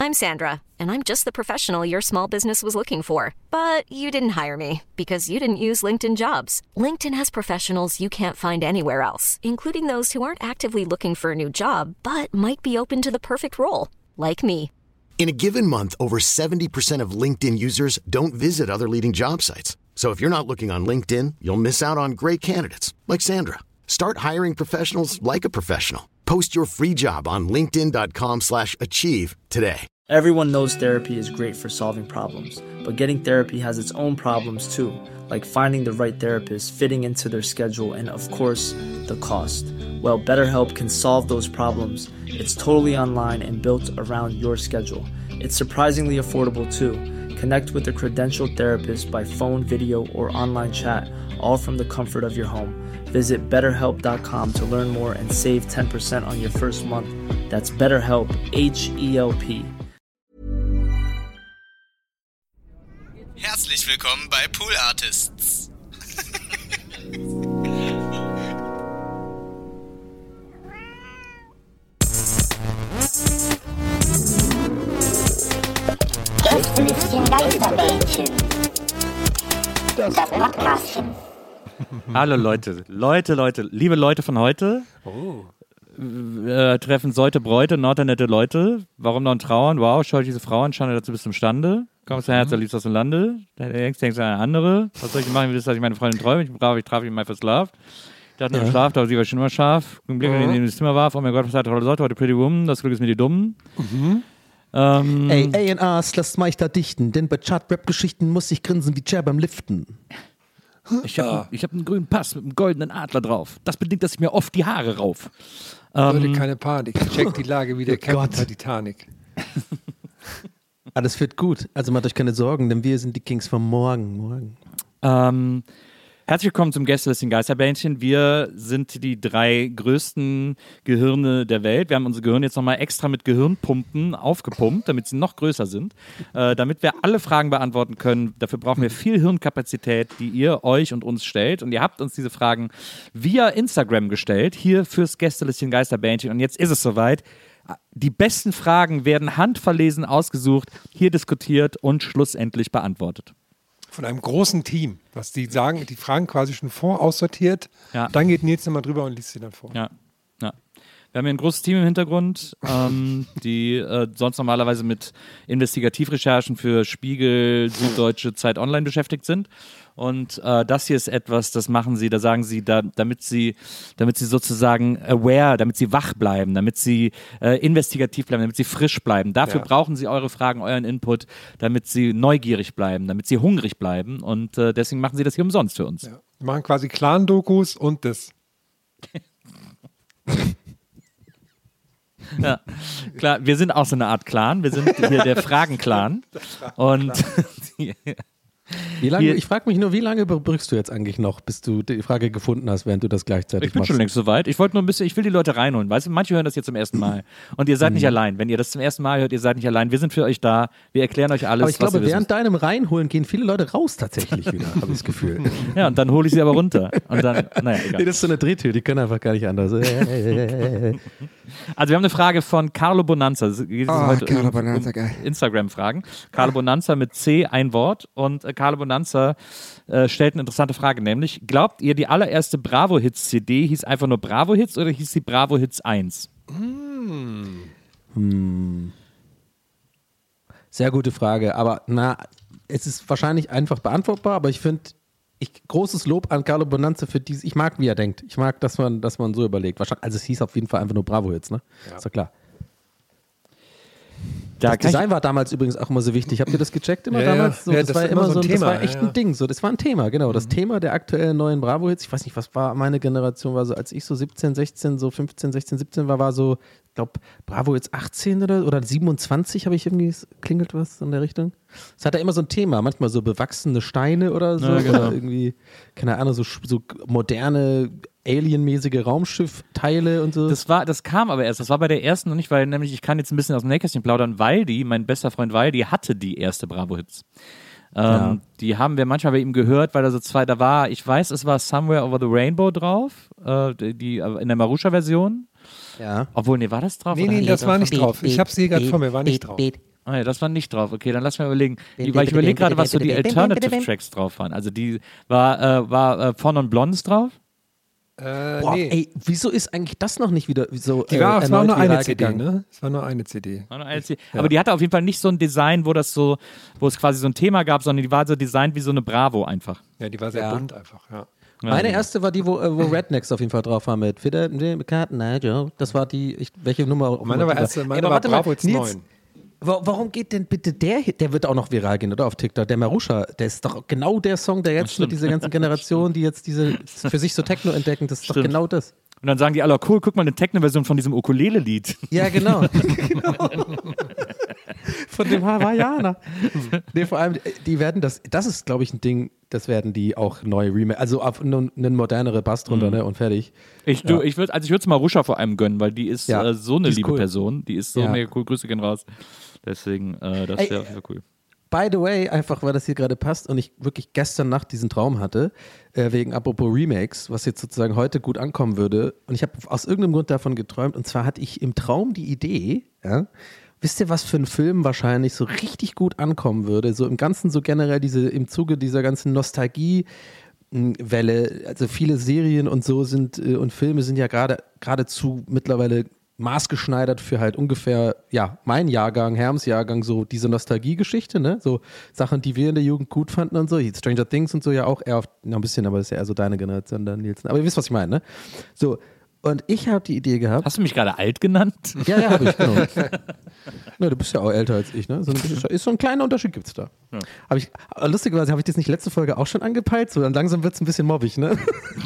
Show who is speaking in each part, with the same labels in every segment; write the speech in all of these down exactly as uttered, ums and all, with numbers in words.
Speaker 1: I'm Sandra, and I'm just the professional your small business was looking for. But you didn't hire me because you didn't use LinkedIn Jobs. LinkedIn has professionals you can't find anywhere else, including those who aren't actively looking for a new job, but might be open to the perfect role, like me.
Speaker 2: In a given month, over seventy percent of LinkedIn users don't visit other leading job sites. So if you're not looking on LinkedIn, you'll miss out on great candidates like Sandra. Start hiring professionals like a professional. Post your free job on linkedin dot com slash achieve today.
Speaker 3: Everyone knows therapy is great for solving problems, but getting therapy has its own problems too, like finding the right therapist, fitting into their schedule, and of course, the cost. Well, BetterHelp can solve those problems. It's totally online and built around your schedule. It's surprisingly affordable too. Connect with a credentialed therapist by phone, video, or online chat, all from the comfort of your home. Visit better help dot com to learn more and save ten percent on your first month. That's BetterHelp, H E L P.
Speaker 4: Herzlich willkommen bei Pool Artists.
Speaker 5: Gästelistchen Geisterbällchen. Das Podcastchen.
Speaker 6: Hallo Leute, Leute, Leute, liebe Leute von heute.
Speaker 7: Oh.
Speaker 6: Äh, treffen Seute, Bräute, Nordernette Leute. Warum noch ein Trauern? Wow, schau diese Frau an, schande dazu bist du imstande. Kommst du Herz, liebst aus dem Lande. Denkst, denkst du an eine andere. Was soll ich machen, wie das, dass ich meine Freundin träume? Ich bin brav, ich traf ihn mal fürs Schlaf. Ich dachte nur ja. Schlaf, aber sie war schon immer scharf. Ein Blick, in den das Zimmer warf. Oh mein Gott, was hat tolle Leute, heute Pretty Woman. Das Glück ist mir die Dummen.
Speaker 7: Mhm.
Speaker 6: Ähm,
Speaker 7: Ey, A and Rs, lasst mal ich da dichten, denn bei Chart-Rap-Geschichten muss ich grinsen wie Cher beim Liften.
Speaker 6: Ich habe ah. hab einen grünen Pass mit einem goldenen Adler drauf. Das bedingt, dass ich mir oft die Haare rauf.
Speaker 8: Leute,
Speaker 6: Ähm,
Speaker 8: keine Panik. Check die Lage wie der
Speaker 7: Oh
Speaker 8: Captain
Speaker 7: Gott.
Speaker 8: der Titanic.
Speaker 7: Alles wird gut, also macht euch keine Sorgen, denn wir sind die Kings vom Morgen. Morgen.
Speaker 6: Ähm, herzlich willkommen zum Gästelistchen Geisterbähnchen. Wir sind die drei größten Gehirne der Welt. Wir haben unsere Gehirne jetzt nochmal extra mit Gehirnpumpen aufgepumpt, damit sie noch größer sind. Äh, damit wir alle Fragen beantworten können. Dafür brauchen wir viel Hirnkapazität, die ihr euch und uns stellt. Und ihr habt uns diese Fragen via Instagram gestellt, hier fürs Gästelistchen Geisterbähnchen. Und jetzt ist es soweit. Die besten Fragen werden handverlesen ausgesucht, hier diskutiert und schlussendlich beantwortet.
Speaker 8: Von einem großen Team, was die sagen, die Fragen quasi schon voraussortiert.
Speaker 6: Ja.
Speaker 8: Dann geht Nils nochmal drüber und liest sie dann vor.
Speaker 6: Ja, ja. Wir haben hier ein großes Team im Hintergrund, ähm, die äh, sonst normalerweise mit Investigativrecherchen für Spiegel, Süddeutsche, Zeit Online beschäftigt sind. Und äh, das hier ist etwas, das machen sie, da sagen sie, da, damit sie, damit sie sozusagen aware, damit sie wach bleiben, damit sie äh, investigativ bleiben, damit sie frisch bleiben. Dafür
Speaker 8: Ja.
Speaker 6: brauchen sie eure Fragen, euren Input, damit sie neugierig bleiben, damit sie hungrig bleiben. Und äh, deswegen machen sie das hier umsonst für uns.
Speaker 8: Ja. Wir machen quasi Clan-Dokus und das.
Speaker 6: Ja, klar, wir sind auch so eine Art Clan. Wir sind hier der Fragen-Clan. Und
Speaker 7: Wie lange,
Speaker 6: Hier-
Speaker 7: ich frage mich nur, wie lange überbrückst du jetzt eigentlich noch, bis du die Frage gefunden hast, während du das gleichzeitig
Speaker 6: ich bin
Speaker 7: machst?
Speaker 6: schon längst soweit. Ich wollte nur ein bisschen, ich will die Leute reinholen. Weißt du, manche hören das jetzt zum ersten Mal. Und ihr seid nicht allein. Wenn ihr das zum ersten Mal hört, ihr seid nicht allein. Wir sind für euch da. Wir erklären euch alles,
Speaker 7: Aber ich
Speaker 6: was
Speaker 7: glaube,
Speaker 6: ihr
Speaker 7: während
Speaker 6: wissen
Speaker 7: deinem Reinholen gehen viele Leute raus tatsächlich wieder, habe ich das Gefühl.
Speaker 6: müsst. Ja, und dann hole ich sie aber runter. Und dann, naja,
Speaker 7: Nee,
Speaker 6: egal.
Speaker 7: das ist so eine Drehtür, die können einfach gar nicht anders.
Speaker 6: Also wir haben eine Frage von Carlo Bonanza. Es geht
Speaker 9: Oh,
Speaker 6: heute
Speaker 9: Carlo
Speaker 6: um,
Speaker 9: Bonanza,
Speaker 6: um
Speaker 9: geil.
Speaker 6: Instagram-Fragen. Carlo Bonanza mit C, ein Wort. Und äh, Carlo Bonanza äh, stellt eine interessante Frage, nämlich, glaubt ihr, die allererste Bravo-Hits-C D hieß einfach nur Bravo-Hits oder hieß sie Bravo-Hits eins?
Speaker 7: Hm. Sehr gute Frage, aber na, es ist wahrscheinlich einfach beantwortbar, aber ich finde, ich, großes Lob an Carlo Bonanza für dieses, ich mag, wie er denkt. Ich mag, dass man, dass man so überlegt. Wahrscheinlich, also es hieß auf jeden Fall einfach nur Bravo-Hits, ne?
Speaker 8: Ja.
Speaker 7: Ist doch klar.
Speaker 6: Da
Speaker 7: Das
Speaker 6: kann
Speaker 7: Design war damals übrigens auch immer so wichtig. Habt ihr das gecheckt immer
Speaker 8: Ja, ja.
Speaker 7: damals? So,
Speaker 8: Ja,
Speaker 7: das,
Speaker 8: das
Speaker 7: war
Speaker 8: war
Speaker 7: immer so ein Thema. Das war
Speaker 8: ja,
Speaker 7: echt
Speaker 8: ja.
Speaker 7: ein Ding. So, das war ein Thema, genau. Das Thema der aktuellen neuen Bravo-Hits. Ich weiß nicht, was war meine Generation, war so, als ich so siebzehn, sechzehn, so fünfzehn, sechzehn, siebzehn war, war so, ich glaube, Bravo-Hits achtzehn oder, oder siebenundzwanzig habe ich irgendwie, es klingelt was in der Richtung. Es hat ja immer so ein Thema, manchmal so bewachsene Steine oder so.
Speaker 6: Ja, genau.
Speaker 7: Oder irgendwie, keine Ahnung, so, so moderne alienmäßige Raumschiffteile und so.
Speaker 6: Das war, das kam aber erst, das war bei der ersten noch nicht, weil nämlich, ich kann jetzt ein bisschen aus dem Nähkästchen plaudern, Waldi, mein bester Freund Waldi, hatte die erste Bravo-Hits. Ähm,
Speaker 7: Ja.
Speaker 6: Die haben wir manchmal bei ihm gehört, weil er so zwei, da war, ich weiß, es war Somewhere Over the Rainbow drauf, äh, die, die in der Marusha-Version.
Speaker 7: Ja.
Speaker 6: Obwohl, nee, war das drauf?
Speaker 8: Nee,
Speaker 6: Oder
Speaker 8: nee,
Speaker 6: hat
Speaker 8: das
Speaker 6: er
Speaker 8: war
Speaker 6: drauf?
Speaker 8: nicht drauf. Ich habe sie gerade vor mir, war nicht drauf.
Speaker 6: Ah ja, das war nicht drauf. Okay, dann lass mal überlegen. Die, weil ich überlege gerade, was so die Alternative Tracks drauf waren. Also die war, äh, war äh, Von und Blondes drauf?
Speaker 8: Äh,
Speaker 7: Boah,
Speaker 8: nee.
Speaker 7: ey, wieso ist eigentlich das noch nicht wieder so
Speaker 8: Die war,
Speaker 7: äh,
Speaker 8: es war nur
Speaker 7: erneut
Speaker 8: eine
Speaker 7: viral
Speaker 8: C D,
Speaker 7: gegangen?
Speaker 8: ne? Es war nur eine C D.
Speaker 6: War nur eine C D. Aber die hatte auf jeden Fall nicht so ein Design, wo das so, wo es quasi so ein Thema gab, sondern die war so designt wie so eine Bravo einfach.
Speaker 8: Ja, die war sehr
Speaker 7: Ja.
Speaker 8: bunt einfach, ja.
Speaker 7: Meine erste war die, wo, äh, wo Rednecks auf jeden Fall drauf war mit Wieder Karten, Joe. Das war die, ich, welche Nummer auch
Speaker 8: Meine
Speaker 7: immer
Speaker 8: war,
Speaker 7: die
Speaker 8: erste,
Speaker 7: Ey,
Speaker 8: meine
Speaker 7: aber
Speaker 8: war
Speaker 7: warte mal,
Speaker 8: Bravo jetzt
Speaker 7: Nils,
Speaker 8: neun.
Speaker 7: wa- warum geht denn bitte der Hit, der wird auch noch viral gehen, oder? Auf TikTok, der Marusha, der ist doch genau der Song, der jetzt mit dieser ganzen Generation, die jetzt diese für sich so Techno entdecken, das ist
Speaker 6: Stimmt.
Speaker 7: doch genau das.
Speaker 6: Und dann sagen die alle, oh, cool, guck mal, eine Techno-Version von diesem Ukulele-Lied.
Speaker 7: Ja, genau. genau. Von dem Hawaiianer. Nee, vor allem, die werden das, das ist, glaube ich, ein Ding, das werden die auch neu remake, also auf eine, eine modernere Bass drunter, ne, und fertig.
Speaker 6: Ich, du, ich würd, also ich würde es Marusha vor allem gönnen, weil die ist
Speaker 7: Ja,
Speaker 6: äh, so eine
Speaker 7: die ist
Speaker 6: liebe
Speaker 7: cool.
Speaker 6: Person. Die ist so
Speaker 7: Ja.
Speaker 6: mega cool. Grüße gehen raus. Deswegen, äh, das
Speaker 7: Ey,
Speaker 6: wäre auf jeden Fall cool.
Speaker 7: By the way, einfach weil das hier gerade passt und ich wirklich gestern Nacht diesen Traum hatte, äh, wegen apropos Remakes, was jetzt sozusagen heute gut ankommen würde. Und ich habe aus irgendeinem Grund davon geträumt. Und zwar hatte ich im Traum die Idee, ja, wisst ihr, was für ein Film wahrscheinlich so richtig gut ankommen würde? So im Ganzen, so generell diese, im Zuge dieser ganzen Nostalgie-Welle, also viele Serien und so sind äh, und Filme sind ja gerade geradezu mittlerweile maßgeschneidert für halt ungefähr, ja, mein Jahrgang, Herms Jahrgang, so diese Nostalgie-Geschichte, ne? So Sachen, die wir in der Jugend gut fanden und so. Stranger Things und so ja auch eher auf, na, ein bisschen, aber das ist ja eher so deine Generation dann, Nils. Aber ihr wisst, was ich meine, ne? So, und ich habe die Idee gehabt.
Speaker 6: Hast du mich gerade alt genannt?
Speaker 7: Ja, ja, habe ich, genau. Na, du bist ja auch älter als ich, ne? So ein bisschen, ist so ein kleiner Unterschied gibt's da.
Speaker 6: Ja.
Speaker 7: Hab ich, aber lustigerweise habe ich das nicht letzte Folge auch schon angepeilt, so dann langsam wird's ein bisschen mobbig, ne?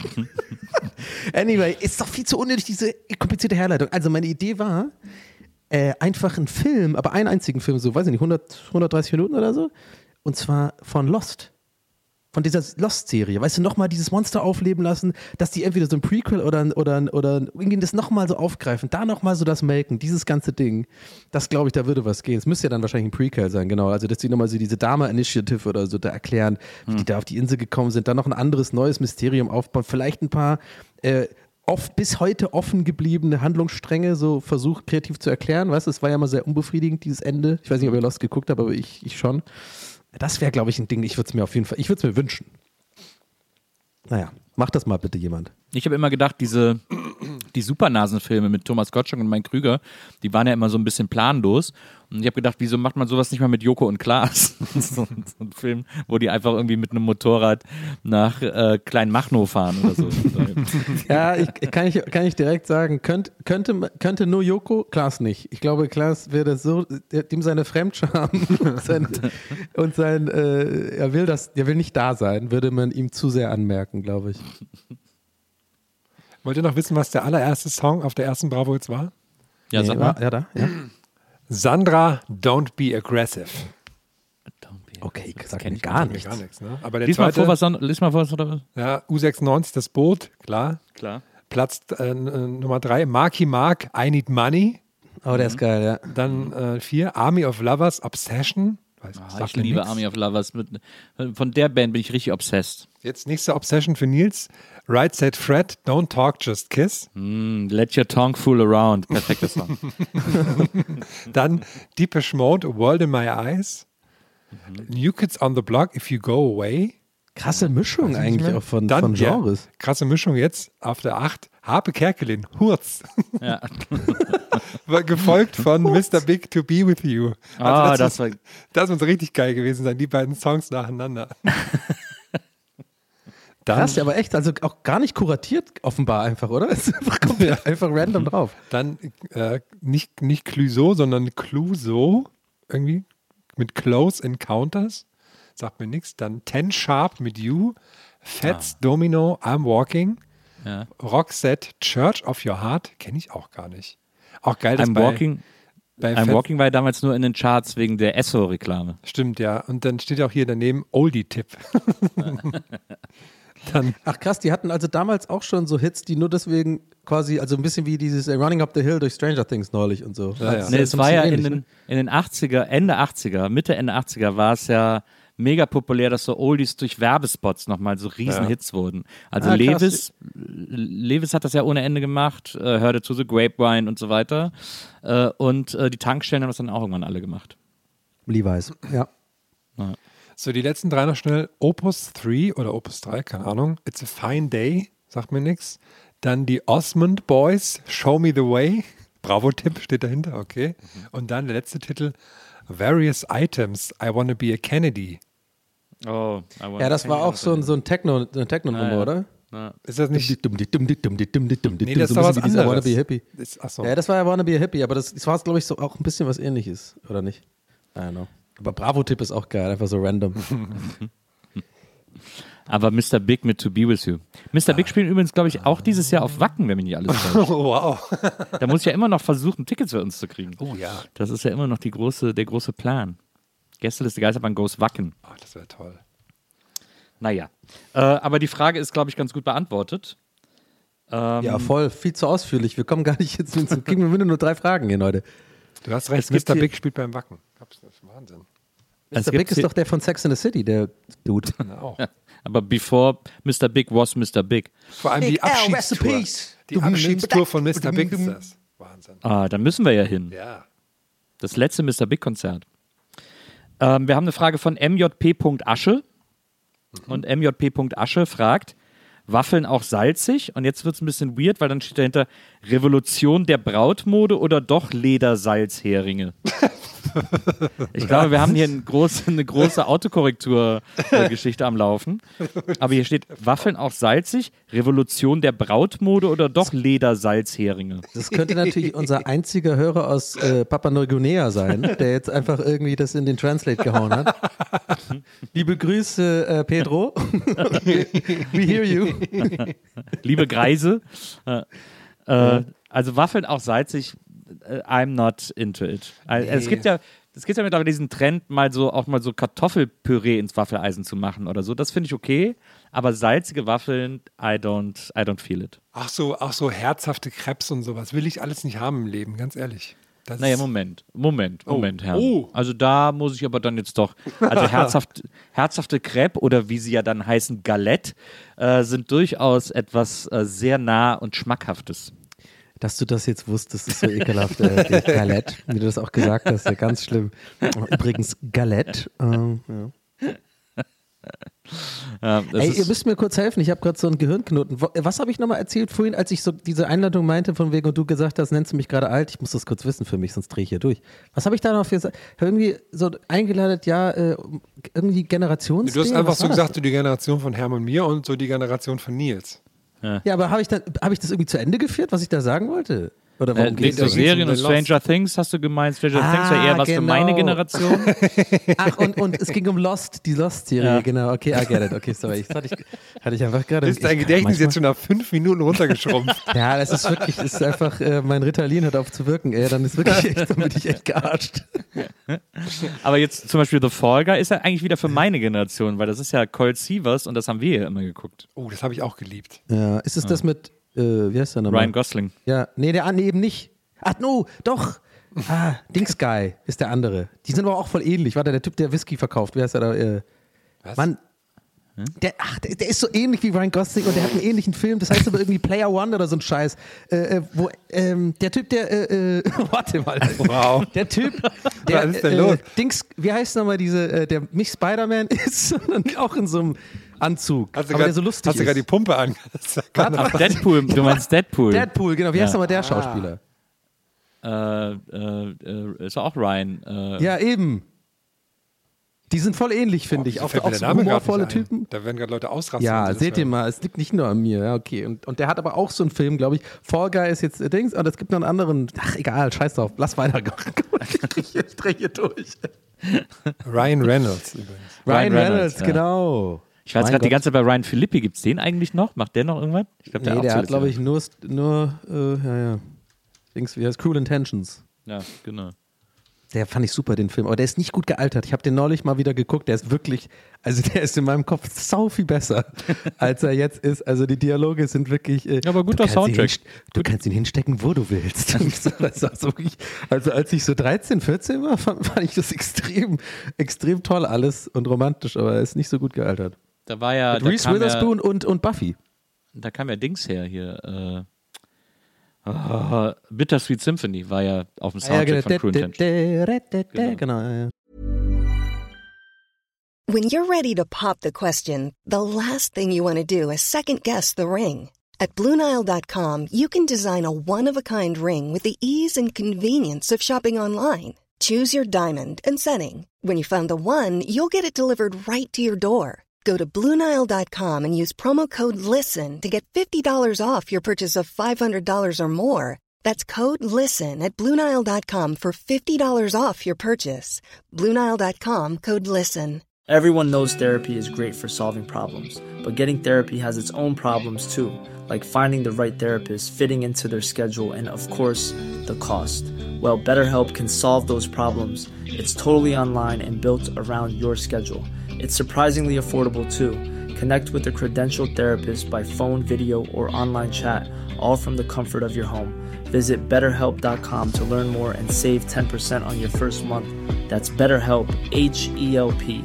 Speaker 7: Anyway, ist doch viel zu unnötig, diese komplizierte Herleitung. Also meine Idee war, äh, einfach einen Film, aber einen einzigen Film, so, weiß ich nicht, hundert, hundertdreißig Minuten oder so, und zwar von Lost. Von dieser Lost-Serie, weißt du, nochmal dieses Monster aufleben lassen, dass die entweder so ein Prequel oder, oder, oder irgendwie das nochmal so aufgreifen, da nochmal so das melken, dieses ganze Ding, das glaube ich, da würde was gehen. Es müsste ja dann wahrscheinlich ein Prequel sein, genau, also dass die nochmal so diese Dharma Initiative oder so da erklären, wie die da auf die Insel gekommen sind, dann noch ein anderes, neues Mysterium aufbauen, vielleicht ein paar äh, oft, bis heute offen gebliebene Handlungsstränge so versucht kreativ zu erklären, weißt du, es war ja immer sehr unbefriedigend, dieses Ende, ich weiß nicht, ob ihr Lost geguckt habt, aber ich, ich schon. Das wäre, glaube ich, ein Ding, ich würde es mir auf jeden Fall, ich würde es mir wünschen. Naja, mach das mal bitte jemand.
Speaker 6: Ich habe immer gedacht, diese die Supernasenfilme mit Thomas Gottschalk und Mike Krüger, die waren ja immer so ein bisschen planlos. Und ich habe gedacht, wieso macht man sowas nicht mal mit Joko und Klaas? so, so ein Film, wo die einfach irgendwie mit einem Motorrad nach äh, Kleinmachnow fahren oder so.
Speaker 7: Ja, ich, kann, ich, kann ich direkt sagen, könnt, könnte, könnte nur Joko, Klaas nicht. Ich glaube, Klaas wäre so, dem seine Fremdscham sein, und sein, äh, er will das, er will nicht da sein, würde man ihm zu sehr anmerken, glaube ich.
Speaker 8: Wollt ihr noch wissen, was der allererste Song auf der ersten Bravo jetzt war?
Speaker 6: Ja,
Speaker 7: Nee,
Speaker 6: sag
Speaker 7: war-
Speaker 6: mal.
Speaker 7: Ja, da, ja.
Speaker 8: Sandra, Don't Be Aggressive.
Speaker 7: Okay,
Speaker 6: Das
Speaker 7: sag
Speaker 6: kenn
Speaker 7: mir
Speaker 6: ich
Speaker 7: gar
Speaker 8: Mir
Speaker 7: nichts.
Speaker 8: Gar nichts, ne? Aber der
Speaker 6: Lies mal
Speaker 8: zweite,
Speaker 6: vor, was son- lies mal vor, was oder?
Speaker 8: ja, U sechsundneunzig, das Boot, klar.
Speaker 6: Klar.
Speaker 8: Platz äh, n- Nummer drei, Marky Mark, I Need Money.
Speaker 7: Oh, der ist geil, ja.
Speaker 8: Dann äh, vier, Army of Lovers, Obsession. Weiß,
Speaker 6: Ah,
Speaker 8: sagt
Speaker 6: ich
Speaker 8: mir
Speaker 6: liebe
Speaker 8: nix.
Speaker 6: Army of Lovers. Mit, von der Band bin ich richtig obsessed.
Speaker 8: Jetzt nächste Obsession für Nils. Right Said Fred, Don't Talk, Just Kiss.
Speaker 6: Mm, let your tongue fool around. Perfekter Song.
Speaker 8: Dann Deepish Mode, World in My Eyes. New Kids on the Block, If You Go Away.
Speaker 7: Krasse Mischung
Speaker 8: Weiß ich nicht
Speaker 7: eigentlich
Speaker 8: mehr.
Speaker 7: auch von,
Speaker 8: Dann,
Speaker 7: von
Speaker 8: ja,
Speaker 7: Genres.
Speaker 8: krasse Mischung jetzt auf der acht. Harpe Kerkeling, Hurz.
Speaker 6: Ja.
Speaker 8: War gefolgt von Mister Big to Be With You.
Speaker 6: Ah,
Speaker 8: das,
Speaker 6: das
Speaker 8: muss,
Speaker 6: war-
Speaker 8: das muss richtig geil gewesen sein, die beiden Songs nacheinander. Dann,
Speaker 7: Krass, aber echt, also auch gar nicht kuratiert offenbar einfach, oder? Es ist einfach komplett einfach random drauf.
Speaker 8: dann äh, nicht, nicht Clouseau, sondern Clouseau, irgendwie mit Close Encounters. Sagt mir nichts. Dann Ten Sharp mit You. Fats Domino, I'm Walking.
Speaker 6: Ja.
Speaker 8: Roxette, Church of Your Heart. Kenne ich auch gar nicht. Auch geil, dass
Speaker 6: I'm
Speaker 8: bei,
Speaker 6: Walking,
Speaker 8: bei
Speaker 6: I'm
Speaker 8: Fats-
Speaker 6: Walking war ja damals nur in den Charts wegen der Esso-Reklame.
Speaker 8: Stimmt, ja. Und dann steht auch hier daneben Oldie-Tipp. Dann
Speaker 7: Ach krass, die hatten also damals auch schon so Hits, die nur deswegen quasi, also ein bisschen wie dieses äh, Running Up the Hill durch Stranger Things neulich und so.
Speaker 8: Ja, ja.
Speaker 7: Das ist
Speaker 6: Nee,
Speaker 7: so
Speaker 6: es
Speaker 7: ein
Speaker 6: war
Speaker 7: bisschen
Speaker 6: ja in
Speaker 7: ähnlich,
Speaker 6: den,
Speaker 7: ne?
Speaker 6: in den achtziger, Ende achtziger, Mitte, Ende achtziger war es ja mega populär, dass so Oldies durch Werbespots nochmal so Riesenhits wurden. Also
Speaker 7: Ah, krass.
Speaker 6: Levis, Levis hat das ja ohne Ende gemacht, äh, hörte zu The Grapevine und so weiter. Äh, und äh, die Tankstellen haben das dann auch irgendwann alle gemacht.
Speaker 7: Levi's, ja.
Speaker 8: So, die letzten drei noch schnell. Opus drei oder Opus drei, keine Ahnung. It's a Fine Day, sagt mir nichts. Dann die Osmond Boys, Show Me the Way. Bravo-Tipp steht dahinter, okay. Und dann der letzte Titel, Various Items, I Wanna Be a Kennedy.
Speaker 6: Oh,
Speaker 7: ja, das war auch so ein, so ein Techno, eine Techno-Nummer,
Speaker 6: Ah, ja.
Speaker 7: oder?
Speaker 6: Ja.
Speaker 8: Ist das nicht?
Speaker 7: Nee,
Speaker 8: das war was
Speaker 7: I Wanna
Speaker 8: anderes.
Speaker 7: Be a Hippie.
Speaker 8: Ist, achso.
Speaker 7: Ja, das war I Wanna Be a Hippie, aber das, das war, glaube ich, so auch ein bisschen was Ähnliches, oder nicht? I don't know. Aber Bravo-Tipp ist auch geil, einfach so random.
Speaker 6: Aber Mister Big mit To Be With You. Mister Big spielen übrigens, glaube ich, auch dieses Jahr auf Wacken, wenn mich nicht alles täuscht.
Speaker 8: Wow.
Speaker 6: Da muss ich ja immer noch versuchen, Tickets für uns zu kriegen.
Speaker 8: Oh ja.
Speaker 6: Das ist ja immer noch die große, der große Plan. Gästeliste Geisterbahn goes Wacken.
Speaker 8: Oh, das wäre toll.
Speaker 6: Naja. Äh, aber die Frage ist, glaube ich, ganz gut beantwortet. Ähm,
Speaker 7: Ja, voll, viel zu ausführlich. Wir kommen gar nicht jetzt zu kriegen wir nur drei Fragen hier, Leute.
Speaker 8: Du hast recht,
Speaker 6: Es gibt
Speaker 8: Mister
Speaker 7: hier-
Speaker 8: Big spielt beim Wacken. Das ist Wahnsinn.
Speaker 6: Es
Speaker 7: Mister
Speaker 6: gibt
Speaker 7: Big ist
Speaker 6: hier-
Speaker 7: doch der von Sex and the City, der Dude.
Speaker 8: Ja, auch.
Speaker 6: Aber before Mister Big was Mister Big.
Speaker 8: Vor allem die
Speaker 7: Big L, rest in
Speaker 8: Abschiedstour.
Speaker 7: peace.
Speaker 8: Die Abschiedstour von Mister Big ist das. Wahnsinn.
Speaker 6: Ah, dann müssen wir ja hin.
Speaker 8: Ja.
Speaker 6: Das letzte Mister Big-Konzert. Ähm, wir haben eine Frage von M J P. Asche. Und M J P. Asche fragt, Waffeln auch salzig? Und jetzt wird es ein bisschen weird, weil dann steht dahinter Revolution der Brautmode oder doch Ledersalzheringe? Ich glaube, wir haben hier eine große, eine große Autokorrektur-Geschichte am Laufen. Aber hier steht Waffeln auch salzig? Revolution der Brautmode oder doch Ledersalzheringe?
Speaker 7: Das könnte natürlich unser einziger Hörer aus äh, Papua-Neuguinea sein, der jetzt einfach irgendwie das in den Translate gehauen hat. Liebe Grüße, äh, Pedro. We hear you.
Speaker 6: Liebe Greise. Äh, äh, also Waffeln auch salzig, äh, I'm not into it. Also,
Speaker 7: Nee.
Speaker 6: Es gibt ja, es gibt ja mittlerweile diesen Trend, mal so auch mal so Kartoffelpüree ins Waffeleisen zu machen oder so. Das finde ich okay. Aber salzige Waffeln, I don't, I don't feel it.
Speaker 8: Ach so, auch so herzhafte Krebs und sowas will ich alles nicht haben im Leben, ganz ehrlich. Das
Speaker 6: Naja,
Speaker 8: ist-
Speaker 6: Moment, Moment, Moment, Herr.
Speaker 8: Oh.
Speaker 6: Also da muss ich aber dann jetzt doch, also herzhaft, herzhafte Crepe oder wie sie ja dann heißen, Galette, äh, sind durchaus etwas äh, sehr nah und Schmackhaftes.
Speaker 7: Dass du das jetzt wusstest, ist so ekelhaft. Äh, die Galette, wie du das auch gesagt hast, ja, ganz schlimm. Übrigens, Galette. Ähm, ja.
Speaker 6: Ja, das
Speaker 7: Ey,
Speaker 6: ist,
Speaker 7: ihr müsst mir kurz helfen, ich habe gerade so einen Gehirnknoten. Wo- Was habe ich nochmal erzählt vorhin, als ich so diese Einladung meinte, von wegen und du gesagt hast, nennst du mich gerade alt? Ich muss das kurz wissen für mich, sonst drehe ich hier durch. Was habe ich da noch gesagt? Irgendwie so eingeladen, ja, äh, irgendwie Generations.
Speaker 8: Du hast einfach so gesagt, du die Generation von Herm und mir und so die Generation von Nils.
Speaker 7: Ja, aber habe ich, dann- hab ich das irgendwie zu Ende geführt, was ich da sagen wollte? Oder
Speaker 6: äh,
Speaker 7: warum
Speaker 6: die
Speaker 7: geht's
Speaker 8: das
Speaker 7: so?
Speaker 8: nicht?
Speaker 6: Serien und
Speaker 8: um den
Speaker 6: Stranger Things hast du gemeint. Stranger
Speaker 7: Ah,
Speaker 6: Things wäre eher was für
Speaker 7: genau.
Speaker 6: meine Generation.
Speaker 7: Ach, und, und es ging um Lost, die Lost-Serie,
Speaker 6: Ja.
Speaker 7: genau. Okay, I get it. Okay, sorry. Das hatte ich, hatte ich einfach gerade.
Speaker 8: Ist dein
Speaker 7: ich-
Speaker 8: Gedächtnis
Speaker 7: manchmal-
Speaker 8: jetzt schon nach fünf Minuten runtergeschrumpft?
Speaker 7: Ja, das ist wirklich, das ist einfach, äh, mein Ritalin hört auf zu wirken, ey. Dann ist wirklich echt, dann bin ich echt gearscht.
Speaker 6: Aber jetzt zum Beispiel The Fall Guy ist ja eigentlich wieder für meine Generation, weil das ist ja Cold Seavers und das haben wir ja immer geguckt.
Speaker 8: Oh, das habe ich auch geliebt.
Speaker 7: Ja, ist es das mit, äh, wie heißt der nochmal?
Speaker 6: Ryan Gosling.
Speaker 7: Ja, nee, der andere eben nicht. Ach, no, doch. Ah, Dings Guy ist der andere. Die sind aber auch voll ähnlich. Warte, der Typ, der Whisky verkauft. Wie heißt der da? Äh,
Speaker 8: Was?
Speaker 7: Mann. Der, ach, der, der ist so ähnlich wie Ryan Gosling und der hat einen ähnlichen Film, das heißt aber irgendwie Player One oder so ein Scheiß. Äh, äh, wo, ähm, der Typ, der, äh, äh, warte mal.
Speaker 8: Wow.
Speaker 7: Der Typ, der,
Speaker 8: Was ist denn
Speaker 7: äh,
Speaker 8: los?
Speaker 7: Dings, wie heißt nochmal diese, äh, der nicht Spider-Man ist, sondern auch in so einem Anzug.
Speaker 8: Hast du
Speaker 7: aber der
Speaker 8: grad-
Speaker 7: so lustig
Speaker 8: Hast du gerade die
Speaker 7: ist.
Speaker 8: Pumpe an?
Speaker 6: Ach, Deadpool, du meinst Deadpool.
Speaker 7: Deadpool, genau. Wie heißt
Speaker 6: Ja.
Speaker 7: nochmal der Schauspieler?
Speaker 6: Äh, äh, äh, ist auch Ryan. Äh,
Speaker 7: Ja, eben. Die sind voll ähnlich, finde ich.
Speaker 8: Wieso
Speaker 7: Auch,
Speaker 8: fällt mir
Speaker 7: auch
Speaker 8: der
Speaker 7: so
Speaker 8: Name grad
Speaker 7: humorvolle
Speaker 8: nicht ein?
Speaker 7: Typen.
Speaker 8: Da werden gerade Leute ausrasten.
Speaker 7: Ja,
Speaker 8: wenn sie das
Speaker 7: seht ihr
Speaker 8: hören.
Speaker 7: mal, es liegt nicht nur an mir, ja, okay. Und, und der hat aber auch so einen Film, glaube ich. Fall Guy ist jetzt äh, Dings, und es gibt noch einen anderen. Ach, egal, scheiß drauf, lass weiter. Ich drehe hier durch.
Speaker 8: Ryan Reynolds übrigens.
Speaker 7: Ryan,
Speaker 6: Ryan
Speaker 7: Reynolds,
Speaker 6: Reynolds, ja.
Speaker 7: genau.
Speaker 6: Ich weiß
Speaker 7: Mein
Speaker 6: gerade die
Speaker 7: Gott.
Speaker 6: ganze Zeit bei Ryan Philippi. Gibt es den eigentlich noch? Macht der noch irgendwas? Ich glaube, der,
Speaker 7: Nee,
Speaker 6: auch
Speaker 7: der hat,
Speaker 6: zuletzt
Speaker 7: glaube
Speaker 6: wieder.
Speaker 7: ich, nur, nur äh, ja, ja. Dings, wie heißt Cruel Intentions.
Speaker 6: Ja, genau.
Speaker 7: Der fand ich super, den Film. Aber der ist nicht gut gealtert. Ich habe den neulich mal wieder geguckt. Der ist wirklich, also der ist in meinem Kopf sau viel besser, als er jetzt ist. Also die Dialoge sind wirklich. Äh,
Speaker 6: Ja, aber guter
Speaker 7: du kannst ihn
Speaker 6: Soundtrack.
Speaker 7: hinst- Du kannst ihn hinstecken, wo du willst. Und so, das war so wirklich, also als ich so dreizehn, vierzehn war, fand, fand ich das extrem, extrem toll alles und romantisch, aber er ist nicht so gut gealtert.
Speaker 6: Da war ja.
Speaker 7: Mit
Speaker 6: Da
Speaker 7: Reese
Speaker 6: kam
Speaker 7: Witherspoon und, und Buffy.
Speaker 6: Ja, da kam ja Dings her hier. Äh, oh, Bittersweet Symphony war ja auf dem Soundtrack von Cruel Intentions.
Speaker 7: Genau, ja, ja.
Speaker 9: When you're ready to pop the question, the last thing you want to do is second-guess the ring. At Blue Nile dot com, you can design a one-of-a-kind ring with the ease and convenience of shopping online. Choose your diamond and setting. When you find the one, you'll get it delivered right to your door. Go to Blue Nile dot com and use promo code LISTEN to get fifty dollars off your purchase of five hundred dollars or more. That's code LISTEN at Blue Nile dot com for fifty dollars off your purchase. Blue Nile dot com, code LISTEN.
Speaker 3: Everyone knows therapy is great for solving problems, but getting therapy has its own problems too, like finding the right therapist, fitting into their schedule, and of course, the cost. Well, BetterHelp can solve those problems. It's totally online and built around your schedule. It's surprisingly affordable too. Connect with a credentialed therapist by phone, video, or online chat, all from the comfort of your home. Visit better help dot com to learn more and save ten percent on your first month. That's BetterHelp, H E L P.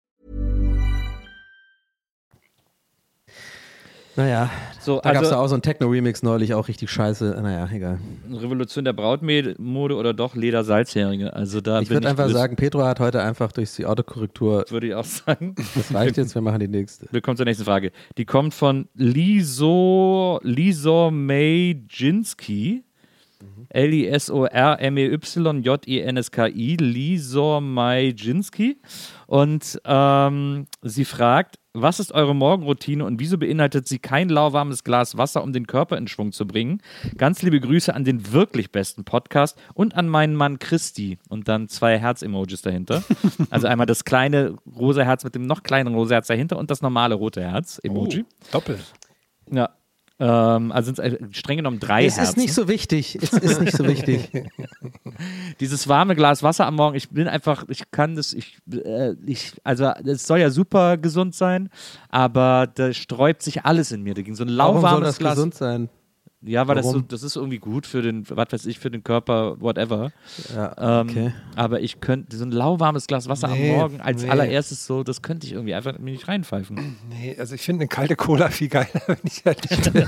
Speaker 7: Naja,
Speaker 6: So,
Speaker 7: da gab es
Speaker 6: also-
Speaker 7: ja auch so einen Techno-Remix neulich, auch richtig scheiße. Naja, egal.
Speaker 6: Revolution der Brautmode oder doch Leder-Salzheringe? Also da
Speaker 7: Ich
Speaker 6: bin
Speaker 7: würde einfach
Speaker 6: gewiss-
Speaker 7: sagen, Pedro hat heute einfach durch die Autokorrektur.
Speaker 6: Würde ich auch sagen.
Speaker 7: Das reicht jetzt, wir machen die nächste.
Speaker 6: Wir kommen zur nächsten Frage. Die kommt von Liso, Liso Majinski. L I S O R M E Y J I N S K I. Liso Majinski. Und ähm, sie fragt, was ist eure Morgenroutine und wieso beinhaltet sie kein lauwarmes Glas Wasser, um den Körper in Schwung zu bringen? Ganz liebe Grüße an den wirklich besten Podcast und an meinen Mann Christi. Und dann zwei Herz-Emojis dahinter. Also einmal das kleine rosa Herz mit dem noch kleineren rosa Herz dahinter und das normale rote Herz-Emoji.
Speaker 8: Oh, doppelt.
Speaker 6: Ja. Ähm, also sind es streng genommen drei
Speaker 7: Es
Speaker 6: Herzen.
Speaker 7: ist nicht so wichtig. Es ist nicht so wichtig.
Speaker 6: Dieses warme Glas Wasser am Morgen, ich bin einfach, ich kann das, ich, äh, ich, also es soll ja super gesund sein, aber da sträubt sich alles in mir. Da ging so ein
Speaker 7: Warum soll
Speaker 6: lauwarmes
Speaker 7: das
Speaker 6: Glas.
Speaker 7: gesund sein?
Speaker 6: Ja, weil das so,
Speaker 7: Warum?
Speaker 6: das ist irgendwie gut für den, was weiß ich, für den Körper, whatever.
Speaker 7: Ja, okay.
Speaker 6: Ähm, aber ich könnte, so ein lauwarmes Glas Wasser
Speaker 8: Nee,
Speaker 6: am Morgen als
Speaker 8: nee.
Speaker 6: allererstes so, das könnte ich irgendwie einfach mir nicht reinpfeifen.
Speaker 8: Nee, also ich finde eine kalte Cola viel geiler, wenn ich ehrlich bin.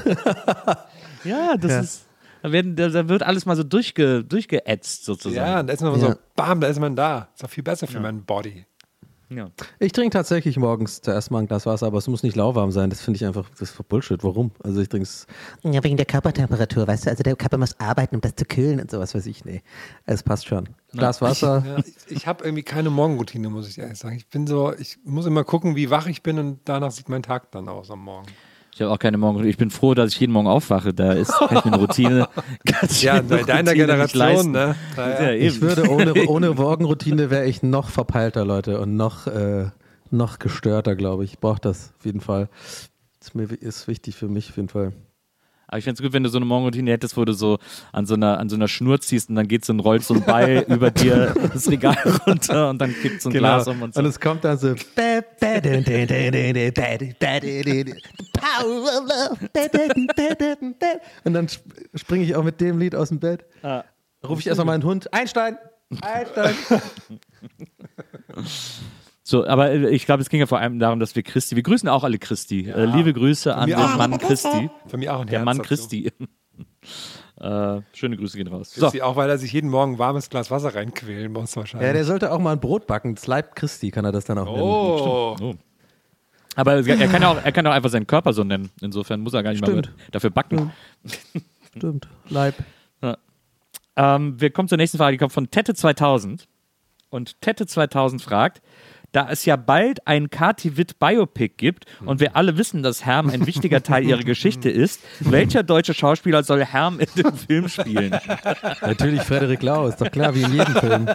Speaker 6: Ja, das
Speaker 7: Ja.
Speaker 6: ist, da, werden, da, da wird alles mal so durchge, durchgeätzt sozusagen.
Speaker 8: Ja, und da ist man
Speaker 7: Ja.
Speaker 8: so, bam, da ist man da. Ist auch viel besser für meinen Body.
Speaker 6: Ja.
Speaker 7: Ich trinke tatsächlich morgens zuerst mal ein Glas Wasser, aber es muss nicht lauwarm sein. Das finde ich einfach, das ist Bullshit. Warum? Also ich trinke es.
Speaker 10: Ja, wegen der Körpertemperatur, weißt du? Also der Körper muss arbeiten, um das zu kühlen und sowas.
Speaker 7: Was weiß ich, nee. Es passt schon. Glas Wasser.
Speaker 8: Ja, ich ich habe irgendwie keine Morgenroutine, muss ich ehrlich sagen. Ich bin so, ich muss immer gucken, wie wach ich bin und danach sieht mein Tag dann aus am Morgen.
Speaker 6: Ich habe auch keine Morgenroutine. Ich bin froh, dass ich jeden Morgen aufwache. Da ist kann ich mir eine Routine. kann ich
Speaker 8: Ja,
Speaker 6: mir
Speaker 8: bei
Speaker 6: eine
Speaker 8: deiner
Speaker 6: Routine nicht
Speaker 8: Generation,
Speaker 6: leisten.
Speaker 8: ne?
Speaker 6: Ja, eben.
Speaker 7: Ich würde ohne, ohne Morgenroutine wäre ich noch verpeilter, Leute, und noch, äh, noch gestörter, glaube ich. Ich brauche das auf jeden Fall. Das ist, mir, ist wichtig für mich auf jeden Fall.
Speaker 6: Aber ich fände es gut, wenn du so eine Morgenroutine hättest, wo du so an so einer, an so einer Schnur ziehst und dann geht so ein, rollt so ein Ball über dir das Regal runter und dann kippt so ein Glas um und so.
Speaker 7: Und es kommt dann so. Und dann sp- springe ich auch mit dem Lied aus dem Bett.
Speaker 6: Ah.
Speaker 7: Rufe ich erstmal meinen Hund. Einstein! Einstein!
Speaker 6: So, aber äh, ich glaube, es ging ja vor allem darum, dass wir Christi, wir grüßen auch alle Christi. Äh, liebe Grüße an
Speaker 8: mir
Speaker 6: den
Speaker 8: auch.
Speaker 6: Mann Christi.
Speaker 8: Für mich auch ein
Speaker 6: Der
Speaker 8: Herz
Speaker 6: Mann
Speaker 8: dazu.
Speaker 6: Christi. äh, schöne Grüße gehen raus. So.
Speaker 8: Christi, auch weil er sich jeden Morgen ein warmes Glas Wasser reinquälen muss wahrscheinlich.
Speaker 7: Ja, der sollte auch mal ein Brot backen. Das Leib Christi kann er das dann auch nennen.
Speaker 8: oh.
Speaker 6: Oh. Aber er kann, auch, er kann auch einfach seinen Körper so nennen. Insofern muss er gar nicht
Speaker 7: Stimmt.
Speaker 6: mal dafür backen.
Speaker 7: Stimmt. Leib.
Speaker 6: Ähm, wir kommen zur nächsten Frage, die kommt von Tette zweitausend. Und Tette zweitausend fragt, da es ja bald ein Kati Witt Biopic gibt und wir alle wissen, dass Herm ein wichtiger Teil ihrer Geschichte ist, welcher deutsche Schauspieler soll Herm in dem Film spielen?
Speaker 7: Natürlich Frederik Lau, ist doch klar, wie in jedem Film.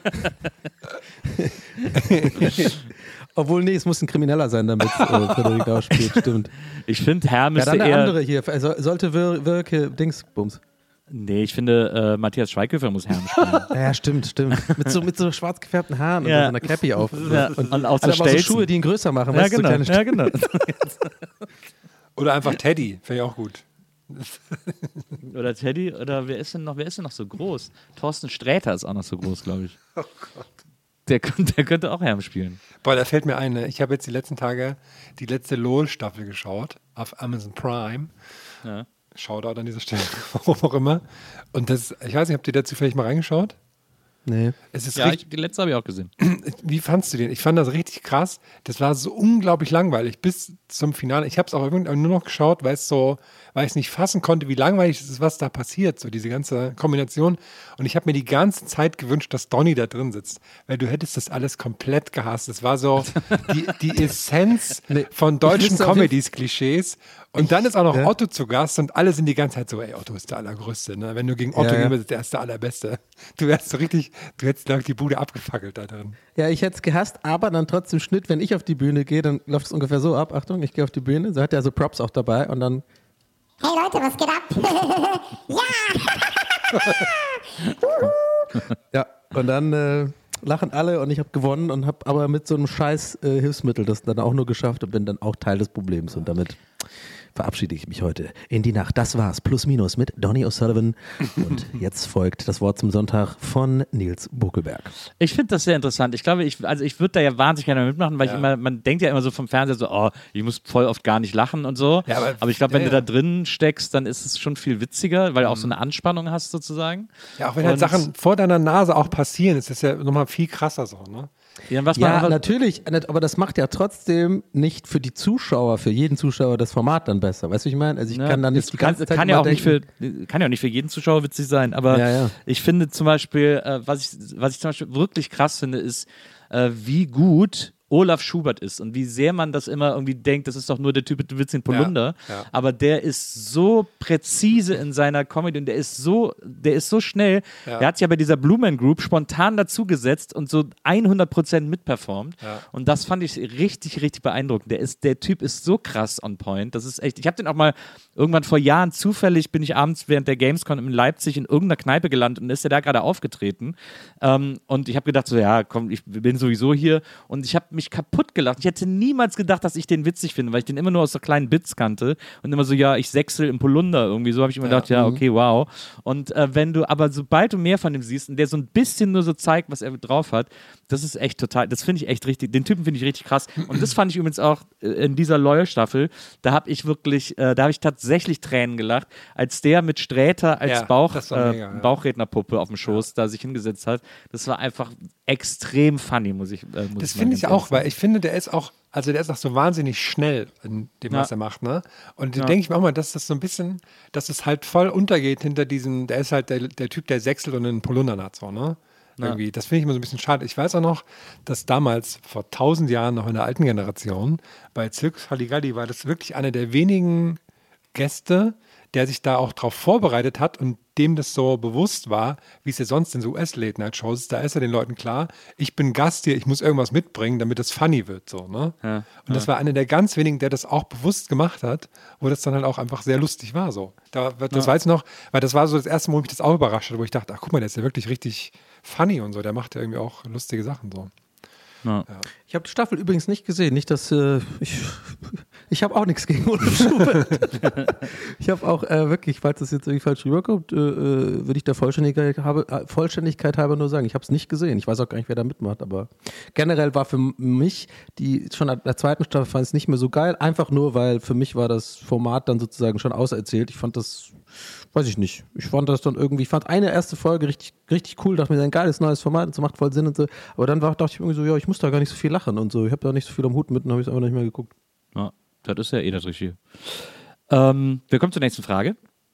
Speaker 7: Obwohl, nee, es muss ein Krimineller sein, damit äh, Frederik Lau spielt, stimmt.
Speaker 6: Ich finde, Herm
Speaker 7: Ja,
Speaker 6: müsste
Speaker 7: dann der
Speaker 6: eher...
Speaker 7: andere hier, also sollte Wir- Wirke Dingsbums.
Speaker 6: Nee, ich finde, äh, Matthias Schweighöfer muss Herm spielen.
Speaker 7: Ja, stimmt, stimmt. Mit so, mit so schwarz gefärbten Haaren und
Speaker 6: Ja.
Speaker 7: so einer Cappy auf.
Speaker 6: Ja,
Speaker 7: Und,
Speaker 6: und auch so
Speaker 7: hat aber auch so
Speaker 6: Stelzen.
Speaker 7: Schuhe, die ihn größer machen.
Speaker 6: Ja,
Speaker 7: weißt du, so
Speaker 6: genau.
Speaker 7: kleine
Speaker 6: Ja, genau.
Speaker 8: Oder einfach Teddy, finde ich auch gut.
Speaker 6: Oder Teddy, oder wer ist denn noch, wer ist denn noch so groß? Thorsten Sträter ist auch noch so groß, glaube ich.
Speaker 8: Oh Gott.
Speaker 6: Der, könnte- der könnte auch Herm spielen.
Speaker 8: Boah, da fällt mir ein, ne? Ich habe jetzt die letzten Tage die letzte LOL-Staffel geschaut auf Amazon Prime.
Speaker 6: Ja.
Speaker 8: Shoutout an dieser Stelle, warum auch immer. Und das, ich weiß nicht, habt ihr da zufällig mal reingeschaut?
Speaker 7: Nee.
Speaker 8: Es ist
Speaker 6: Ja,
Speaker 8: richtig,
Speaker 6: ich, die letzte habe ich auch gesehen.
Speaker 8: Wie fandst du den? Ich fand das richtig krass. Das war so unglaublich langweilig bis zum Finale. Ich habe es auch irgendwann nur noch geschaut, weil es so, weil ich es nicht fassen konnte, wie langweilig es ist, was da passiert, so diese ganze Kombination. Und ich habe mir die ganze Zeit gewünscht, dass Donny da drin sitzt, weil du hättest das alles komplett gehasst. Es war so die, die Essenz
Speaker 7: Nee,
Speaker 8: von deutschen
Speaker 7: wüsste auf jeden-
Speaker 8: Comedies, Klischees. Und dann ist auch noch
Speaker 7: ja.
Speaker 8: Otto zu Gast und alle sind die ganze Zeit so, ey, Otto ist der Allergrößte. Ne? Wenn du gegen Otto
Speaker 7: Ja, ja.
Speaker 8: gehen würdest, der ist der Allerbeste. Du wärst so richtig, du hättest, glaube ich, die Bude abgefackelt da drin.
Speaker 7: Ja, ich hätte es gehasst, aber dann trotzdem Schnitt, wenn ich auf die Bühne gehe, dann läuft es ungefähr so ab. Achtung, ich gehe auf die Bühne, so hat er so Props auch dabei und dann
Speaker 5: Hey Leute, was geht ab? Ja!
Speaker 7: ja, und dann äh, lachen alle und ich habe gewonnen und habe aber mit so einem scheiß äh, Hilfsmittel das dann auch nur geschafft und bin dann auch Teil des Problems und damit verabschiede ich mich heute in die Nacht. Das war's, plus minus mit Donny O'Sullivan und jetzt folgt das Wort zum Sonntag von Nils Buckelberg.
Speaker 6: Ich finde das sehr interessant. Ich glaube, ich, also ich würde da ja wahnsinnig gerne mitmachen, weil
Speaker 8: Ja.
Speaker 6: ich immer, man denkt ja immer so vom Fernseher so, oh, ich muss voll oft gar nicht lachen und so.
Speaker 8: Ja, aber-
Speaker 6: aber ich glaube, wenn
Speaker 8: ja,
Speaker 6: du
Speaker 8: ja.
Speaker 6: da drin steckst, dann ist es schon viel witziger, weil du auch so eine Anspannung hast sozusagen.
Speaker 8: Ja, auch wenn halt
Speaker 6: Und-
Speaker 8: Sachen vor deiner Nase auch passieren, ist das ja nochmal viel krasser so, ne?
Speaker 6: Ja, was man
Speaker 7: Ja,
Speaker 6: einfach-
Speaker 7: natürlich, aber das macht ja trotzdem nicht für die Zuschauer, für jeden Zuschauer das Format dann besser. Weißt du, wie ich meine? Also ich
Speaker 6: Ja,
Speaker 7: kann da nicht
Speaker 6: es
Speaker 7: die
Speaker 6: kann,
Speaker 7: ganze Zeit
Speaker 6: kann ja
Speaker 7: immer
Speaker 6: auch nicht für
Speaker 7: denken,
Speaker 6: kann ja auch nicht für jeden Zuschauer witzig sein, aber
Speaker 7: Ja, ja.
Speaker 6: ich finde zum Beispiel, äh, was ich was ich zum Beispiel wirklich krass finde, ist, äh, wie gut Olaf Schubert ist und wie sehr man das immer irgendwie denkt, das ist doch nur der Typ mit dem Witz in Polunder,
Speaker 8: Ja, ja.
Speaker 6: aber der ist so präzise in seiner Comedy und der ist so, der ist so schnell.
Speaker 8: Ja.
Speaker 6: Der hat sich ja bei dieser Blue Man Group spontan dazugesetzt und so hundert Prozent mitperformt
Speaker 8: Ja.
Speaker 6: und das fand ich richtig, richtig beeindruckend. Der ist, der Typ ist so krass on point, das ist echt, ich habe den auch mal irgendwann vor Jahren zufällig, bin ich abends während der Gamescom in Leipzig in irgendeiner Kneipe gelandet und ist der da gerade aufgetreten ähm, und ich habe gedacht so, ja komm, ich bin sowieso hier und ich habe mich kaputt gelacht. Ich hätte niemals gedacht, dass ich den witzig finde, weil ich den immer nur aus so kleinen Bits kannte und immer so, ja, ich sechsel im Polunder irgendwie. So habe ich immer gedacht, ja, okay, wow. Und äh, wenn du, aber sobald du mehr von dem siehst und der so ein bisschen nur so zeigt, was er drauf hat, das ist echt total, das finde ich echt richtig, den Typen finde ich richtig krass. Und das fand ich übrigens auch äh, in dieser Loyal-Staffel, da habe ich wirklich, äh, da habe ich tatsächlich Tränen gelacht, als der mit Sträter als
Speaker 8: Ja,
Speaker 6: Bauch,
Speaker 8: das war mega,
Speaker 6: äh,
Speaker 8: ja.
Speaker 6: Bauchrednerpuppe auf dem Schoß da sich hingesetzt hat. Das war einfach extrem funny, muss ich, äh, muss
Speaker 8: Das
Speaker 6: mal
Speaker 8: finde
Speaker 6: ganz
Speaker 8: ich
Speaker 6: ehrlich
Speaker 8: auch, weil ich finde, der ist auch, also der ist auch so wahnsinnig schnell in dem, was
Speaker 6: Ja.
Speaker 8: er macht, ne? Und da
Speaker 6: Ja.
Speaker 8: denke ich mir auch mal, dass das so ein bisschen, dass es halt voll untergeht hinter diesem, der ist halt der, der Typ, der sechselt und einen Polunder hat, so, ne? Irgendwie. Das finde ich immer so ein bisschen schade. Ich weiß auch noch, dass damals, vor tausend Jahren, noch in der alten Generation, bei Zirkus Halligalli war das wirklich einer der wenigen Gäste, der sich da auch drauf vorbereitet hat und dem das so bewusst war, wie es ja sonst in so U S-Late-Night-Shows ist. Da ist ja den Leuten klar, ich bin Gast hier, ich muss irgendwas mitbringen, damit es funny wird. So, ne?
Speaker 6: Ja,
Speaker 8: und das war einer der ganz wenigen, der das auch bewusst gemacht hat, wo das dann halt auch einfach sehr lustig war. So. Da, das
Speaker 6: Ja.
Speaker 8: weiß ich noch, weil das war so das erste Mal, wo mich das auch überrascht hat, wo ich dachte, ach guck mal, der ist ja wirklich richtig funny und so. Der macht ja irgendwie auch lustige Sachen so.
Speaker 6: Ja.
Speaker 7: Ich habe die Staffel übrigens nicht gesehen. Nicht, dass äh, ich, ich habe auch nichts gegen Olaf Schubert. Ich habe auch äh, wirklich, falls das jetzt irgendwie falsch rüberkommt, äh, äh, würde ich der Vollständigkeit, habe, äh, Vollständigkeit halber nur sagen, ich habe es nicht gesehen. Ich weiß auch gar nicht, wer da mitmacht, aber generell war für mich die schon an der zweiten Staffel fand ich es nicht mehr so geil, einfach nur, weil für mich war das Format dann sozusagen schon auserzählt. Ich fand das, weiß ich nicht. Ich fand das dann irgendwie, ich fand eine erste Folge richtig, richtig cool, dachte mir, ein geiles neues Format und so macht voll Sinn und so. Aber dann war, dachte ich irgendwie so, ja, ich muss da gar nicht so viel lachen und so. Ich habe da nicht so viel am Hut mit und habe ich es einfach nicht mehr geguckt.
Speaker 6: Ja, das ist ja eh das Richtige. Ähm, wir kommen zur nächsten Frage.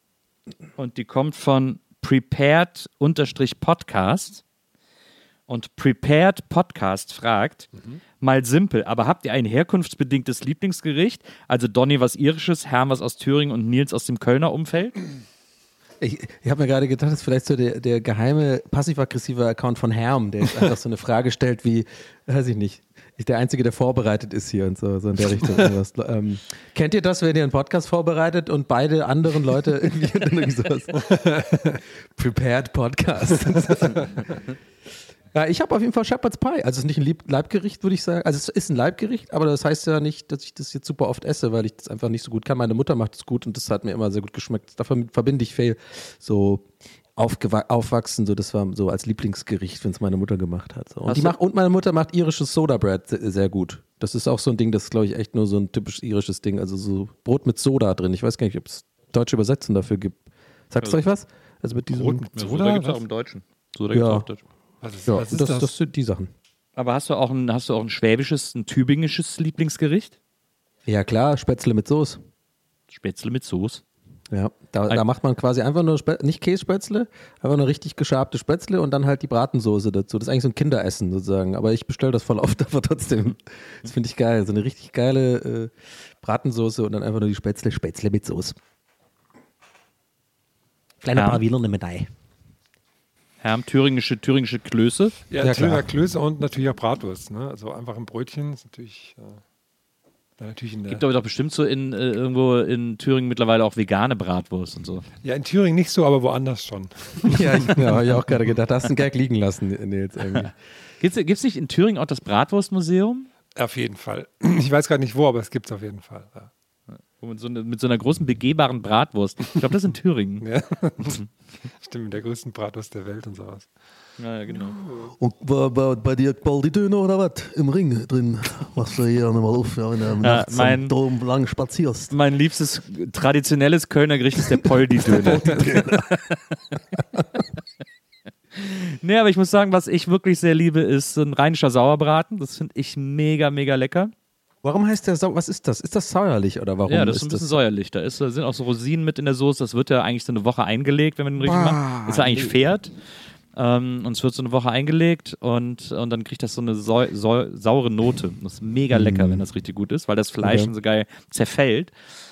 Speaker 6: Und die kommt von Prepared-Podcast. Und Prepared Podcast fragt,
Speaker 8: Mhm.
Speaker 6: mal simpel, aber habt ihr ein herkunftsbedingtes Lieblingsgericht? Also Donny was Irisches, Herm was aus Thüringen und Nils aus dem Kölner Umfeld?
Speaker 7: Ich, ich habe mir gerade gedacht, das ist vielleicht so der, der geheime passiv-aggressive Account von Herm, der jetzt einfach so eine Frage stellt wie, weiß ich nicht, ich der Einzige, der vorbereitet ist hier und so, so in der Richtung. Irgendwas. Ähm, kennt ihr das, wenn ihr einen Podcast vorbereitet und beide anderen Leute irgendwie, irgendwie sowas? Prepared Podcast. Ja, ich habe auf jeden Fall Shepherd's Pie. Also es ist nicht ein Lieb- Leibgericht, würde ich sagen. Also es ist ein Leibgericht, aber das heißt ja nicht, dass ich das jetzt super oft esse, weil ich das einfach nicht so gut kann. Meine Mutter macht es gut und das hat mir immer sehr gut geschmeckt. Davon verbinde ich viel so aufgewa- aufwachsen, so das war so als Lieblingsgericht, wenn es meine Mutter gemacht hat. So. Und,
Speaker 6: Hast
Speaker 7: die
Speaker 6: du-
Speaker 7: macht, und meine Mutter macht irisches Soda Bread sehr, sehr gut. Das ist auch so ein Ding, das ist, glaube ich, echt nur so ein typisch irisches Ding. Also so Brot mit Soda drin. Ich weiß gar nicht, ob es deutsche Übersetzungen dafür gibt. Sagt es euch was? Also mit diesem
Speaker 8: Brot mit
Speaker 6: Ja,
Speaker 8: Soda?
Speaker 6: da gibt es
Speaker 8: Was?
Speaker 6: auch im Deutschen. So, da gibt's
Speaker 7: Ja.
Speaker 6: auch im Deutschen.
Speaker 8: Was ist,
Speaker 7: Ja,
Speaker 8: was ist
Speaker 7: das,
Speaker 8: das?
Speaker 7: das sind die Sachen.
Speaker 6: Aber hast du auch ein, hast du auch ein schwäbisches, ein tübingisches Lieblingsgericht?
Speaker 7: Ja klar, Spätzle mit Soße.
Speaker 6: Spätzle mit Soße.
Speaker 7: Ja, da,
Speaker 6: Ein-
Speaker 7: da macht man quasi einfach nur, Spä nicht Kässpätzle, einfach nur richtig geschabte Spätzle und dann halt die Bratensoße dazu. Das ist eigentlich so ein Kinderessen sozusagen, aber ich bestelle das voll oft, aber trotzdem, das finde ich geil. So eine richtig geile äh, Bratensoße und dann einfach nur die Spätzle, Spätzle mit Soße. Kleine
Speaker 6: Ja.
Speaker 7: paar Wiener mit Ei.
Speaker 6: Herm, thüringische, thüringische Klöße.
Speaker 8: Ja,
Speaker 7: Ja,
Speaker 8: Thüringer
Speaker 7: klar.
Speaker 8: Klöße und natürlich auch Bratwurst. Ne? Also einfach ein Brötchen ist natürlich, äh, dann natürlich in der.
Speaker 6: Gibt aber doch bestimmt so in, äh, irgendwo in Thüringen mittlerweile auch vegane Bratwurst und so.
Speaker 8: Ja, in Thüringen nicht so, aber woanders schon.
Speaker 7: Ja, ich ja, habe ich auch gerade gedacht, da hast du einen Gag liegen lassen, Nils, irgendwie.
Speaker 6: Gibt es nicht in Thüringen auch das Bratwurstmuseum?
Speaker 8: Auf jeden Fall. Ich weiß gerade nicht wo, aber es gibt es auf jeden Fall. Ja.
Speaker 6: Wo mit, so eine, mit so einer großen begehbaren Bratwurst. Ich glaube, das ist in Thüringen.
Speaker 8: Ja. Stimmt, mit der größten Bratwurst der Welt und sowas.
Speaker 6: Ja, ja, genau.
Speaker 7: Und war, war bei dir bald die Döner oder was? Im Ring drin? Machst du hier nochmal auf, ja, wenn du nachts
Speaker 6: mein-
Speaker 7: am Dom lang spazierst.
Speaker 6: Mein liebstes traditionelles Kölner Gericht ist der Poldi-Döner. Nee, aber ich muss sagen, was ich wirklich sehr liebe, ist so ein rheinischer Sauerbraten. Das finde ich mega, mega lecker.
Speaker 7: Warum heißt der Sau? Was ist das? Ist das säuerlich oder warum?
Speaker 6: Ja, das ist
Speaker 7: ist
Speaker 6: ein bisschen säuerlich. Da ist, da sind auch so Rosinen mit in der Soße. Das wird ja eigentlich so eine Woche eingelegt, wenn man den richtig
Speaker 7: Bah,
Speaker 6: macht. Ist ja eigentlich
Speaker 7: nee.
Speaker 6: Pferd. Ähm, und es wird so eine Woche eingelegt und, und dann kriegt das so eine sau, sau, saure Note. Das ist mega lecker, wenn das richtig gut ist, weil das Fleisch
Speaker 7: Okay.
Speaker 6: dann so geil zerfällt.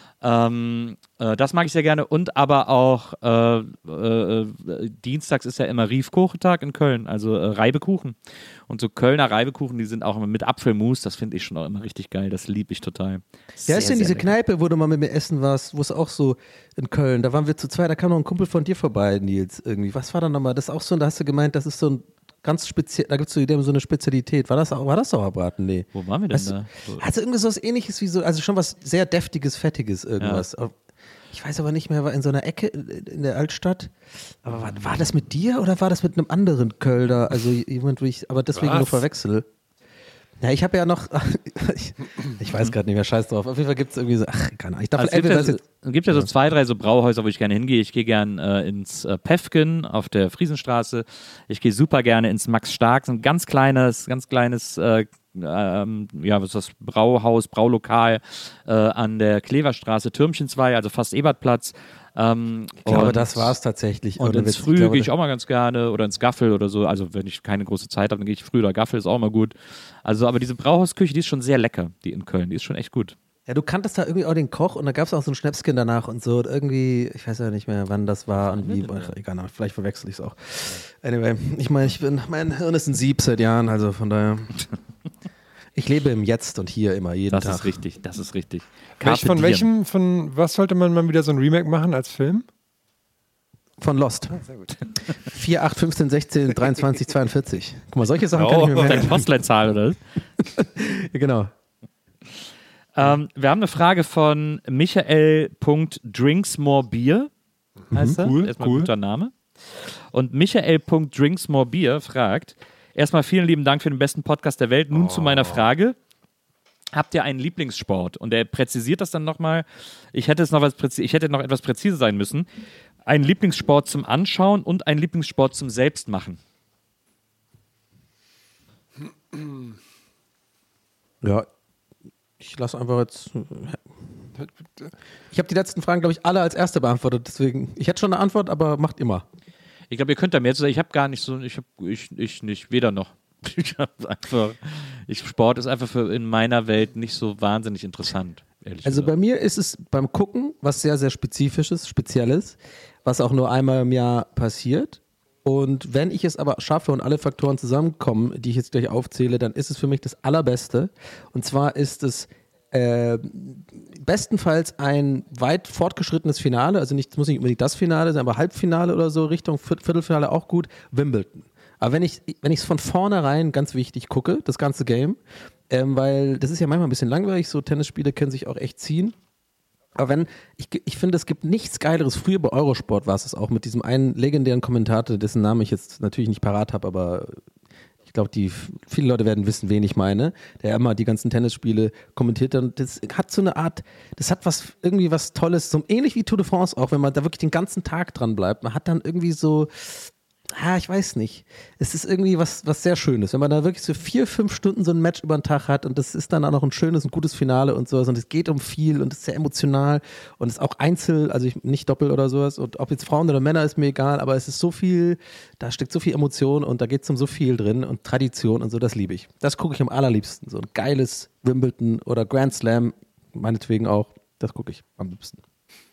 Speaker 6: Ähm, äh, das mag ich sehr gerne und aber auch äh, äh, äh, dienstags ist ja immer Riefkuchentag in Köln, also äh, Reibekuchen. Und so Kölner Reibekuchen, die sind auch immer mit Apfelmus, das finde ich schon auch immer richtig geil, das liebe ich total.
Speaker 7: Ja,
Speaker 6: Sehr,
Speaker 7: ist denn
Speaker 6: sehr
Speaker 7: diese
Speaker 6: lecker.
Speaker 7: Kneipe, wo du mal mit mir essen warst, wo es auch so in Köln, da waren wir zu zweit, da kam noch ein Kumpel von dir vorbei, Nils, irgendwie. Was war da nochmal? Das ist auch so, da hast du gemeint, das ist so ein ganz speziell, da gibt es so, die haben so eine Spezialität. War das, auch- war das Sauerbraten? Nee.
Speaker 6: Wo waren wir denn
Speaker 7: Weißt du,
Speaker 6: da?
Speaker 7: Also irgendwie so was ähnliches wie so, also schon was sehr deftiges, fettiges irgendwas. Ich weiß aber nicht mehr, war in so einer Ecke in der Altstadt. Aber war, war das mit dir oder war das mit einem anderen Kölner? Also jemand, wo ich, aber deswegen
Speaker 8: Was?
Speaker 7: nur verwechsel. Ja, ich habe ja noch, ich, ich weiß gerade nicht mehr, scheiß drauf. Auf jeden Fall gibt es irgendwie so, ach, keine Ahnung. Ich darf
Speaker 6: Also es gibt, ja,
Speaker 7: entweder-
Speaker 6: so- es gibt ja so zwei, drei so Brauhäuser, wo ich gerne hingehe. Ich gehe gerne äh, ins äh, Päffgen auf der Friesenstraße. Ich gehe super gerne ins Max Stark, so ein ganz kleines, ganz kleines, äh, ähm, ja, was ist das, Brauhaus, Braulokal äh, an der Kleverstraße, Türmchen zwei, also fast Ebertplatz. Ähm,
Speaker 7: Ich glaube,
Speaker 6: und-
Speaker 7: das war es tatsächlich.
Speaker 6: Und
Speaker 7: Ohne
Speaker 6: ins
Speaker 7: Witz.
Speaker 6: Früh
Speaker 7: glaube,
Speaker 6: gehe ich
Speaker 7: das-
Speaker 6: auch mal ganz gerne oder ins Gaffel oder so. Also wenn ich keine große Zeit habe, dann gehe ich früh oder Gaffel, ist auch mal gut. Also aber diese Brauhausküche, die ist schon sehr lecker, die in Köln, die ist schon echt gut.
Speaker 7: Ja, du kanntest da irgendwie auch den Koch und da gab es auch so ein Schnäpschen danach und so. Und irgendwie, ich weiß ja nicht mehr, wann das war und wie. Ach, egal, vielleicht verwechsel ich es auch. Anyway, ich meine, ich bin, mein Hirn ist ein Sieb seit Jahren, also von daher. Ich lebe im Jetzt und hier immer, jeden
Speaker 6: Das
Speaker 7: Tag.
Speaker 6: ist richtig, das ist richtig.
Speaker 8: Welch,
Speaker 6: Carpe
Speaker 8: von
Speaker 6: diem.
Speaker 8: welchem, von was sollte man mal wieder so ein Remake machen als Film?
Speaker 7: Von Lost.
Speaker 8: Sehr gut.
Speaker 7: vier, acht, fünfzehn, sechzehn, dreiundzwanzig, zweiundvierzig. Guck mal, solche Sachen kann
Speaker 6: Oh,
Speaker 7: ich mir
Speaker 6: deine
Speaker 7: merken.
Speaker 6: Postleitzahl, oder?
Speaker 7: Ja, genau.
Speaker 6: ähm, wir haben eine Frage von Michael.drinksmorebeer. Heißt er?
Speaker 8: cool,
Speaker 6: Erstmal
Speaker 8: cool.
Speaker 6: ein guter Name. Und Michael.drinksmorebeer fragt: Erstmal vielen lieben Dank für den besten Podcast der Welt. Nun zu meiner Frage. Habt ihr einen Lieblingssport? Und er präzisiert das dann nochmal. Ich hätte es noch was präzi- ich hätte noch etwas präziser sein müssen. Ein Lieblingssport zum Anschauen und ein Lieblingssport zum Selbstmachen.
Speaker 7: Ja, ich lasse einfach jetzt. Ich habe die letzten Fragen, glaube ich, alle als erste beantwortet. Deswegen, ich hätte schon eine Antwort, aber macht immer.
Speaker 6: Ich glaube, ihr könnt da mehr zu sagen. Ich habe gar nicht so, ich habe ich, ich nicht, weder noch. Ich habe einfach, ich, Sport ist einfach für in meiner Welt nicht so wahnsinnig interessant, ehrlich
Speaker 7: Also bei
Speaker 6: gesagt.
Speaker 7: mir ist es beim Gucken was sehr, sehr Spezifisches, Spezielles, was auch nur einmal im Jahr passiert. Und wenn ich es aber schaffe und alle Faktoren zusammenkommen, die ich jetzt gleich aufzähle, dann ist es für mich das Allerbeste. Und zwar ist es äh, bestenfalls ein weit fortgeschrittenes Finale, also nicht, es muss nicht unbedingt das Finale sein, aber Halbfinale oder so, Richtung Viert- Viertelfinale auch gut, Wimbledon. Aber wenn ich wenn ich es von vornherein ganz wichtig gucke, das ganze Game, ähm, weil das ist ja manchmal ein bisschen langweilig, so Tennisspiele können sich auch echt ziehen. Aber wenn, ich, ich finde, es gibt nichts Geileres. Früher bei Eurosport war es es auch mit diesem einen legendären Kommentator, dessen Namen ich jetzt natürlich nicht parat habe, aber ich glaube, die viele Leute werden wissen, wen ich meine, der immer die ganzen Tennisspiele kommentiert hat. Und das hat so eine Art, das hat was irgendwie was Tolles, so ähnlich wie Tour de France auch, wenn man da wirklich den ganzen Tag dran bleibt. Man hat dann irgendwie so, ah, ich weiß nicht. Es ist irgendwie was, was sehr Schönes, wenn man da wirklich so vier, fünf Stunden so ein Match über den Tag hat und das ist dann auch noch ein schönes, ein gutes Finale und sowas und es geht um viel und es ist sehr emotional und es ist auch einzeln, also ich, nicht doppelt oder sowas und ob jetzt Frauen oder Männer ist mir egal, aber es ist so viel, da steckt so viel Emotion und da geht es um so viel drin und Tradition und so, das liebe ich. Das gucke ich am allerliebsten, so ein geiles Wimbledon oder Grand Slam, meinetwegen auch, das gucke ich am liebsten.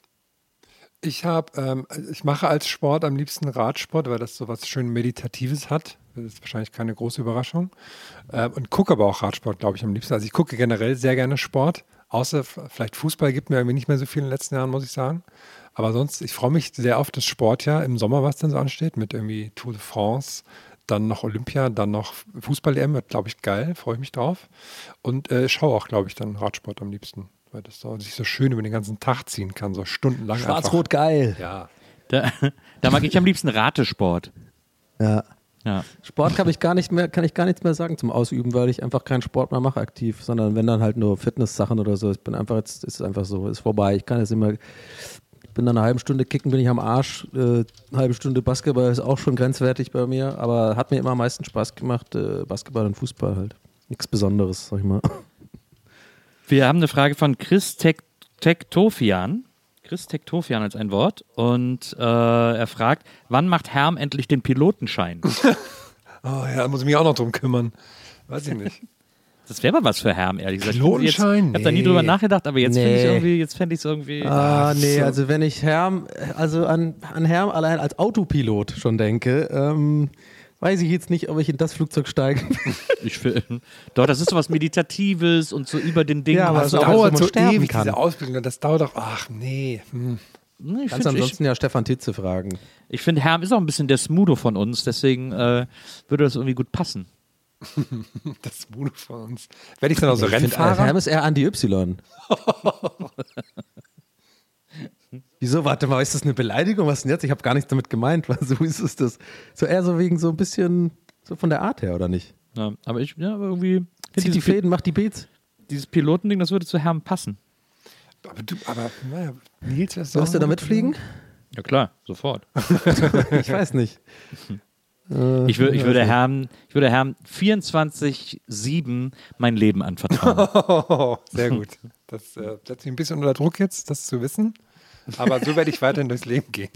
Speaker 8: Ich habe, ähm, ich mache als Sport am liebsten Radsport, weil das so was schön Meditatives hat. Das ist wahrscheinlich keine große Überraschung. Ähm, und gucke aber auch Radsport, glaube ich, am liebsten. Also ich gucke generell sehr gerne Sport. Außer vielleicht Fußball gibt mir irgendwie nicht mehr so viel in den letzten Jahren, muss ich sagen. Aber sonst, ich freue mich sehr auf das Sportjahr im Sommer, was dann so ansteht, mit irgendwie Tour de France, dann noch Olympia, dann noch Fußball-E M, wird, glaube ich, geil, freue ich mich drauf. Und äh, schaue auch, glaube ich, dann Radsport am liebsten. Weil das so, sich so schön über den ganzen Tag ziehen kann, so stundenlang.
Speaker 7: Schwarz-Rot geil.
Speaker 8: Ja.
Speaker 6: Da, da mag ich am liebsten Ratesport.
Speaker 7: Ja.
Speaker 6: Ja.
Speaker 7: Sport kann ich gar nicht mehr, kann ich gar nichts mehr sagen zum Ausüben, weil ich einfach keinen Sport mehr mache aktiv, sondern wenn dann halt nur Fitness-Sachen oder so. Ich bin einfach jetzt, ist einfach so, ist vorbei. Ich kann jetzt immer, ich bin dann eine halbe Stunde kicken, bin ich am Arsch. Äh, eine halbe Stunde Basketball ist auch schon grenzwertig bei mir, aber hat mir immer am meisten Spaß gemacht, äh, Basketball und Fußball halt. Nichts Besonderes, sag ich mal.
Speaker 6: Wir haben eine Frage von Chris Tek- Tektofian. Chris Tektofian als ein Wort. Und äh, er fragt, wann macht Herm endlich den Pilotenschein?
Speaker 8: Oh ja, da muss ich mich auch noch drum kümmern. Weiß ich nicht.
Speaker 6: Das wäre mal was für Herm, ehrlich gesagt.
Speaker 8: Pilotenschein?
Speaker 6: Ich habe da nie drüber nachgedacht, aber jetzt
Speaker 7: Nee.
Speaker 6: finde ich irgendwie, jetzt fände ich es irgendwie.
Speaker 7: Ah, nee,
Speaker 8: so.
Speaker 7: also wenn ich Herm, also an, an Herm allein als Autopilot schon denke, ähm, weiß ich jetzt nicht, ob ich in das Flugzeug steige.
Speaker 6: Ich find, doch, das ist so was Meditatives und so über den Dingen.
Speaker 7: Ja, aber
Speaker 8: Das
Speaker 7: so,
Speaker 8: dauert
Speaker 7: dass man
Speaker 8: so
Speaker 7: sterben
Speaker 8: ewig,
Speaker 7: kann.
Speaker 8: diese Ausbildung. Das dauert doch, ach nee. Hm.
Speaker 6: Ich
Speaker 7: Kannst
Speaker 6: finde,
Speaker 7: ansonsten ja Stefan Titze fragen.
Speaker 6: ich find, Herm ist auch ein bisschen der Smudo von uns, deswegen äh, würde das irgendwie gut passen.
Speaker 8: Das ist Mut von uns. Werde ich dann auch so
Speaker 7: Ich find,
Speaker 8: Rennfahrer?
Speaker 7: Herm ist eher Andi Y. Wieso? Warte mal, ist das eine Beleidigung? Was denn jetzt? Ich habe gar nichts damit gemeint. So ist es das. So eher so wegen so ein bisschen so von der Art her, oder nicht?
Speaker 6: Ja, aber ich, ja, aber irgendwie. find
Speaker 7: Zieht die
Speaker 6: dieses,
Speaker 7: Fäden, macht die Beats.
Speaker 6: dieses Pilotending, das würde zu Herm passen.
Speaker 8: Aber du, aber naja, Nils, was
Speaker 7: Sollst du da mitfliegen?
Speaker 6: Ja, klar, sofort.
Speaker 7: Ich weiß nicht. Äh,
Speaker 6: Ich, wür, ich, würde Herrn, ich würde Herrn vierundzwanzig sieben mein Leben anvertrauen.
Speaker 8: Oh, sehr gut. Das äh, setzt mich ein bisschen unter Druck jetzt, das zu wissen. Aber so werde ich weiterhin durchs Leben gehen.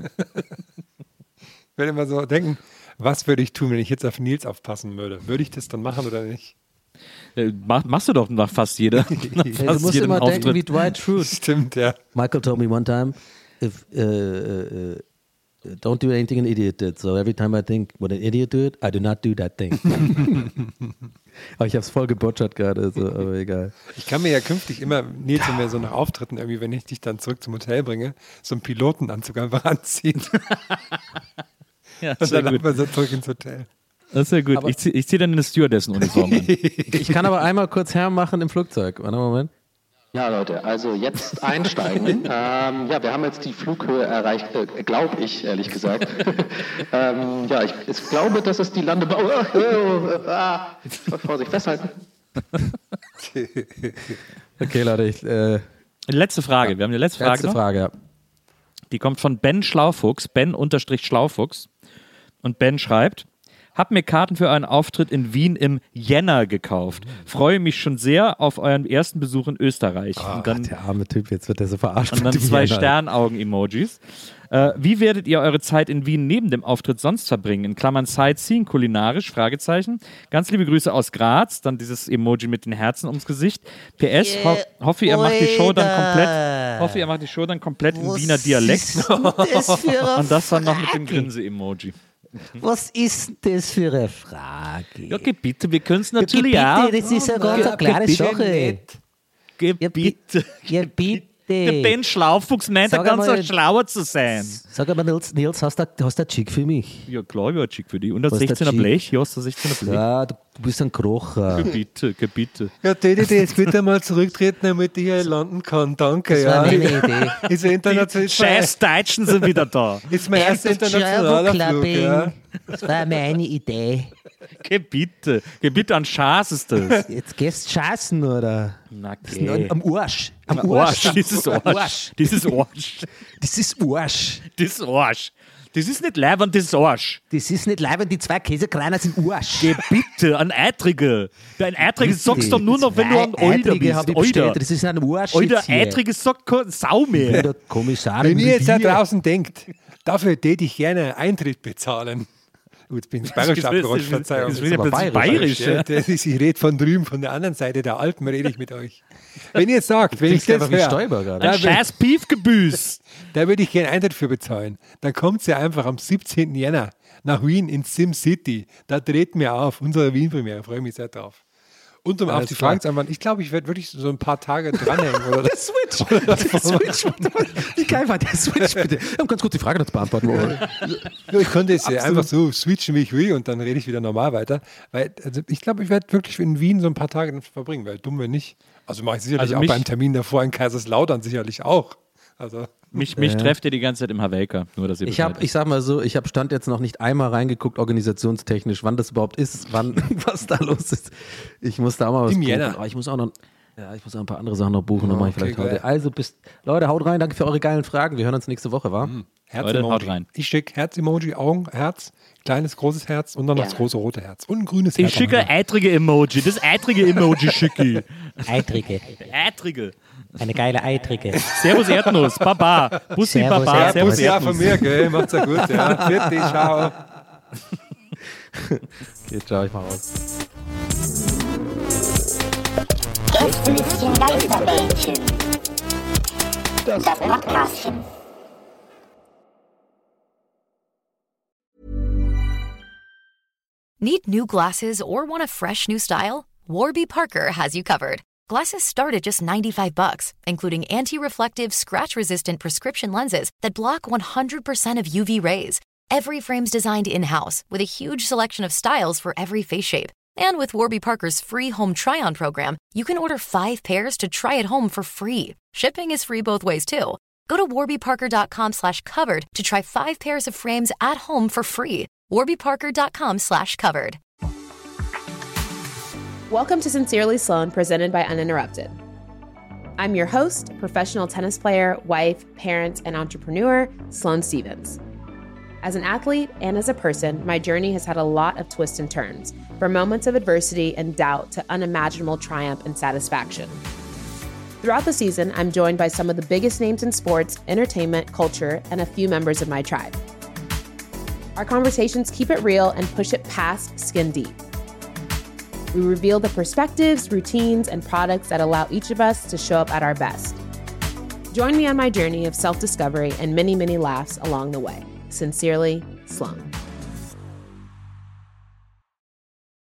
Speaker 8: Ich werde immer so denken, was würde ich tun, wenn ich jetzt auf Nils aufpassen würde? Würde ich das dann machen oder nicht?
Speaker 6: Äh, mach, machst du doch nach fast jeder. Nach
Speaker 7: Hey,
Speaker 6: fast
Speaker 7: du musst
Speaker 6: jedem
Speaker 7: immer denken
Speaker 6: Auftritt.
Speaker 7: wie Dwight Schrute.
Speaker 8: Stimmt, ja.
Speaker 7: Michael told me one time, if uh, uh, uh, don't do anything an idiot did. So every time I think what an idiot did, I do not do that thing. Aber ich habe es voll gebotschert gerade, so, aber egal.
Speaker 8: Ich kann mir ja künftig immer, Nils, wenn wir so nach Auftritten irgendwie, wenn ich dich dann zurück zum Hotel bringe, so einen Pilotenanzug einfach anziehen.
Speaker 6: Ja,
Speaker 8: Und
Speaker 6: sehr
Speaker 8: dann
Speaker 6: gut.
Speaker 8: einfach so zurück ins Hotel.
Speaker 6: Das ist ja gut.
Speaker 7: Aber-
Speaker 6: Ich ziehe ich zieh dann eine Stewardessen-Uniform an.
Speaker 7: Ich kann aber einmal kurz Herr machen im Flugzeug. Warte, Moment.
Speaker 11: Ja, Leute, also jetzt einsteigen. ähm, ja, wir haben jetzt die Flughöhe erreicht, äh, glaube ich, ehrlich gesagt. ähm, ja, ich, ich glaube, das ist die Landebahn. Oh, oh, oh, ah. Vorsicht, festhalten.
Speaker 7: Okay, Leute, ich, äh,
Speaker 6: Letzte Frage. Wir haben die letzte Frage
Speaker 7: letzte
Speaker 6: noch.
Speaker 7: Frage, ja.
Speaker 6: Die kommt von Ben Schlaufuchs, Ben unterstrich Schlaufuchs. Und Ben schreibt, hab mir Karten für einen Auftritt in Wien im Jänner gekauft. Freue mich schon sehr auf euren ersten Besuch in Österreich.
Speaker 7: Oh,
Speaker 6: und dann,
Speaker 7: Gott, der arme Typ, jetzt wird er so verarscht.
Speaker 6: und dann
Speaker 7: mit dem
Speaker 6: zwei
Speaker 7: Jänner.
Speaker 6: Sternaugen-Emojis. Äh, wie werdet ihr eure Zeit in Wien neben dem Auftritt sonst verbringen? In Klammern Sightseeing, kulinarisch, Fragezeichen. Ganz liebe Grüße aus Graz. Dann dieses Emoji mit den Herzen ums Gesicht. P S, ho hoffe ihr macht die Show dann komplett, hoffe ihr macht die Show dann komplett im Wiener Dialekt.
Speaker 10: Das für eine
Speaker 6: Und das dann noch mit dem
Speaker 10: Frage?
Speaker 6: Grinse-Emoji.
Speaker 10: Was ist denn das für eine Frage?
Speaker 6: Ja, geh bitte, wir können es
Speaker 10: Ja,
Speaker 6: natürlich
Speaker 10: bitte,
Speaker 6: auch.
Speaker 10: das ist ja ganz eine klare
Speaker 6: bitte
Speaker 10: Sache.
Speaker 6: Geh
Speaker 10: Ja,
Speaker 6: bitte.
Speaker 10: Ja, bitte.
Speaker 6: Der Ben Schlaufuchs meint,
Speaker 10: Sag
Speaker 6: er ganz
Speaker 10: einmal-
Speaker 6: so schlauer zu sein.
Speaker 10: Sag mal, Nils, Nils hast du hast du einen Chick für mich?
Speaker 6: Ja, klar, ja, schick für dich. Und das
Speaker 10: Was ist der
Speaker 6: sechzehner
Speaker 10: Chick?
Speaker 6: Blech, ja, hast du sechzehner Blech.
Speaker 10: Ja, du, du bist ein Krocher.
Speaker 6: Geh bitte, geh bitte.
Speaker 8: Ja, Teddy, jetzt bitte mal zurücktreten, damit ich hier landen kann. Danke,
Speaker 10: Das
Speaker 8: ja.
Speaker 10: war meine Idee.
Speaker 8: Ist ja international.
Speaker 6: Scheiß Deutschen sind wieder da.
Speaker 8: Ist mein erster internationaler Flug, ja.
Speaker 10: Das war meine Idee.
Speaker 6: Geh bitte. Geh bitte an Schaß ist das.
Speaker 10: Jetzt gehst du scheißen, oder?
Speaker 6: Na,
Speaker 10: Das ist
Speaker 6: geh.
Speaker 10: am Arsch. Am
Speaker 6: Arsch, dieses
Speaker 10: Am
Speaker 6: Arsch. Dieses Arsch.
Speaker 10: Das ist Arsch.
Speaker 6: Das Arsch. Das ist nicht leibend, das ist Arsch.
Speaker 10: Das ist nicht leibend, die zwei Käsekreiner sind Arsch.
Speaker 6: Geh bitte, ein Eitrige. Ein Eitrige sagst du nur noch, wenn du ein Alter bist.
Speaker 10: Hab ich bestellt. Das ist ein Arsch.
Speaker 6: Alter, Eitrige sagt keine Sau mehr.
Speaker 10: Der Kommissarin
Speaker 8: Wenn ihr jetzt da
Speaker 10: Revier.
Speaker 8: draußen denkt, dafür täte ich gerne Eintritt bezahlen. Gut, jetzt bin ich bayerisch abgerutscht, Verzeihung.
Speaker 6: Das ist aber bayerisch.
Speaker 8: Ja, das ist, ich rede von drüben, von der anderen Seite der Alpen rede ich mit euch. Wenn ihr jetzt sagt, wenn ich das
Speaker 7: wie
Speaker 8: höre,
Speaker 7: Stoiber gerade.
Speaker 6: Ein scheiß Piefgebüß.
Speaker 8: da würde ich gerne Eintritt für bezahlen. Dann kommt sie einfach am siebzehnten Jänner nach Wien ins SimCity. Da treten wir auf, unsere Wien-Premiere, freue mich sehr drauf. Und um
Speaker 7: Alles
Speaker 8: auf die
Speaker 7: klar.
Speaker 8: Fragen zu antworten, ich glaube, ich werde wirklich so ein paar Tage dranhängen. Oder
Speaker 7: Der Switch. Der Switch. Wie geil war der Switch, bitte? Ich habe ganz kurz die Frage noch zu beantworten.
Speaker 8: Ja, ich konnte jetzt einfach so switchen, wie ich will, und dann rede ich wieder normal weiter. Weil, also ich glaube, ich werde wirklich in Wien so ein paar Tage verbringen, weil dumm, wenn nicht. Also mache ich sicherlich
Speaker 6: Also
Speaker 8: auch
Speaker 6: mich-
Speaker 8: beim Termin davor in Kaiserslautern sicherlich auch. Also
Speaker 6: Mich, mich
Speaker 7: Ja.
Speaker 6: trefft ihr die ganze Zeit im Havelka. Nur, dass ihr
Speaker 7: Ich
Speaker 6: Bescheid
Speaker 7: habe, ich sag mal so, ich habe Stand jetzt noch nicht einmal reingeguckt, organisationstechnisch, wann das überhaupt ist, wann, was da los ist. Ich muss da auch mal was
Speaker 8: Im
Speaker 7: buchen.
Speaker 8: Jänner.
Speaker 7: Aber ich muss auch noch, ja, ich muss auch ein paar andere Sachen noch buchen, dann
Speaker 8: Oh,
Speaker 7: mache ich
Speaker 8: okay,
Speaker 7: vielleicht
Speaker 8: geil.
Speaker 7: heute. Also bis, Leute, haut rein, danke für eure geilen Fragen. Wir hören uns nächste Woche, wa?
Speaker 8: Herz-Emoji.
Speaker 6: Leute, haut rein.
Speaker 8: Ich schicke Herz-Emoji, Augen, Herz, kleines, großes Herz und dann noch das große rote Herz. Und ein grünes
Speaker 6: Ich
Speaker 8: Herz.
Speaker 6: schicke ein eitrige Emoji. Das eitrige Emoji schicke
Speaker 10: Eitrige.
Speaker 6: ich. Eitrige.
Speaker 10: Eine geile Eitrige.
Speaker 6: Servus Erdnuss. Baba. Bussi,
Speaker 10: Servus,
Speaker 6: Baba.
Speaker 10: Erdnuss.
Speaker 6: Servus,
Speaker 8: Servus, ja,
Speaker 6: Erdnuss.
Speaker 8: von mir, gell? Macht's ja gut, ja. Bitte, ciao.
Speaker 7: Jetzt schau ich mal raus.
Speaker 5: Gästelistchen Geisterbällchen. Das Podcastchen.
Speaker 1: Need new glasses or want a fresh new style? Warby Parker has you covered. Glasses start at just ninety-five bucks, including anti-reflective, scratch-resistant prescription lenses that block one hundred percent of U V rays. Every frame's designed in-house with a huge selection of styles for every face shape. And with Warby Parker's free home try-on program, you can order five pairs to try at home for free. Shipping is free both ways, too. Go to warbyparker.com slash covered to try five pairs of frames at home for free. warbyparker.com slash covered.
Speaker 12: Welcome to Sincerely Sloan, presented by Uninterrupted. I'm your host, professional tennis player, wife, parent, and entrepreneur, Sloane Stevens. As an athlete and as a person, my journey has had a lot of twists and turns, from moments of adversity and doubt to unimaginable triumph and satisfaction. Throughout the season, I'm joined by some of the biggest names in sports, entertainment, culture, and a few members of my tribe. Our conversations keep it real and push it past skin deep. We reveal the perspectives, routines, and products that allow each of us to show up at our best. Join me on my journey of self-discovery and many, many laughs along the way. Sincerely, Sloan.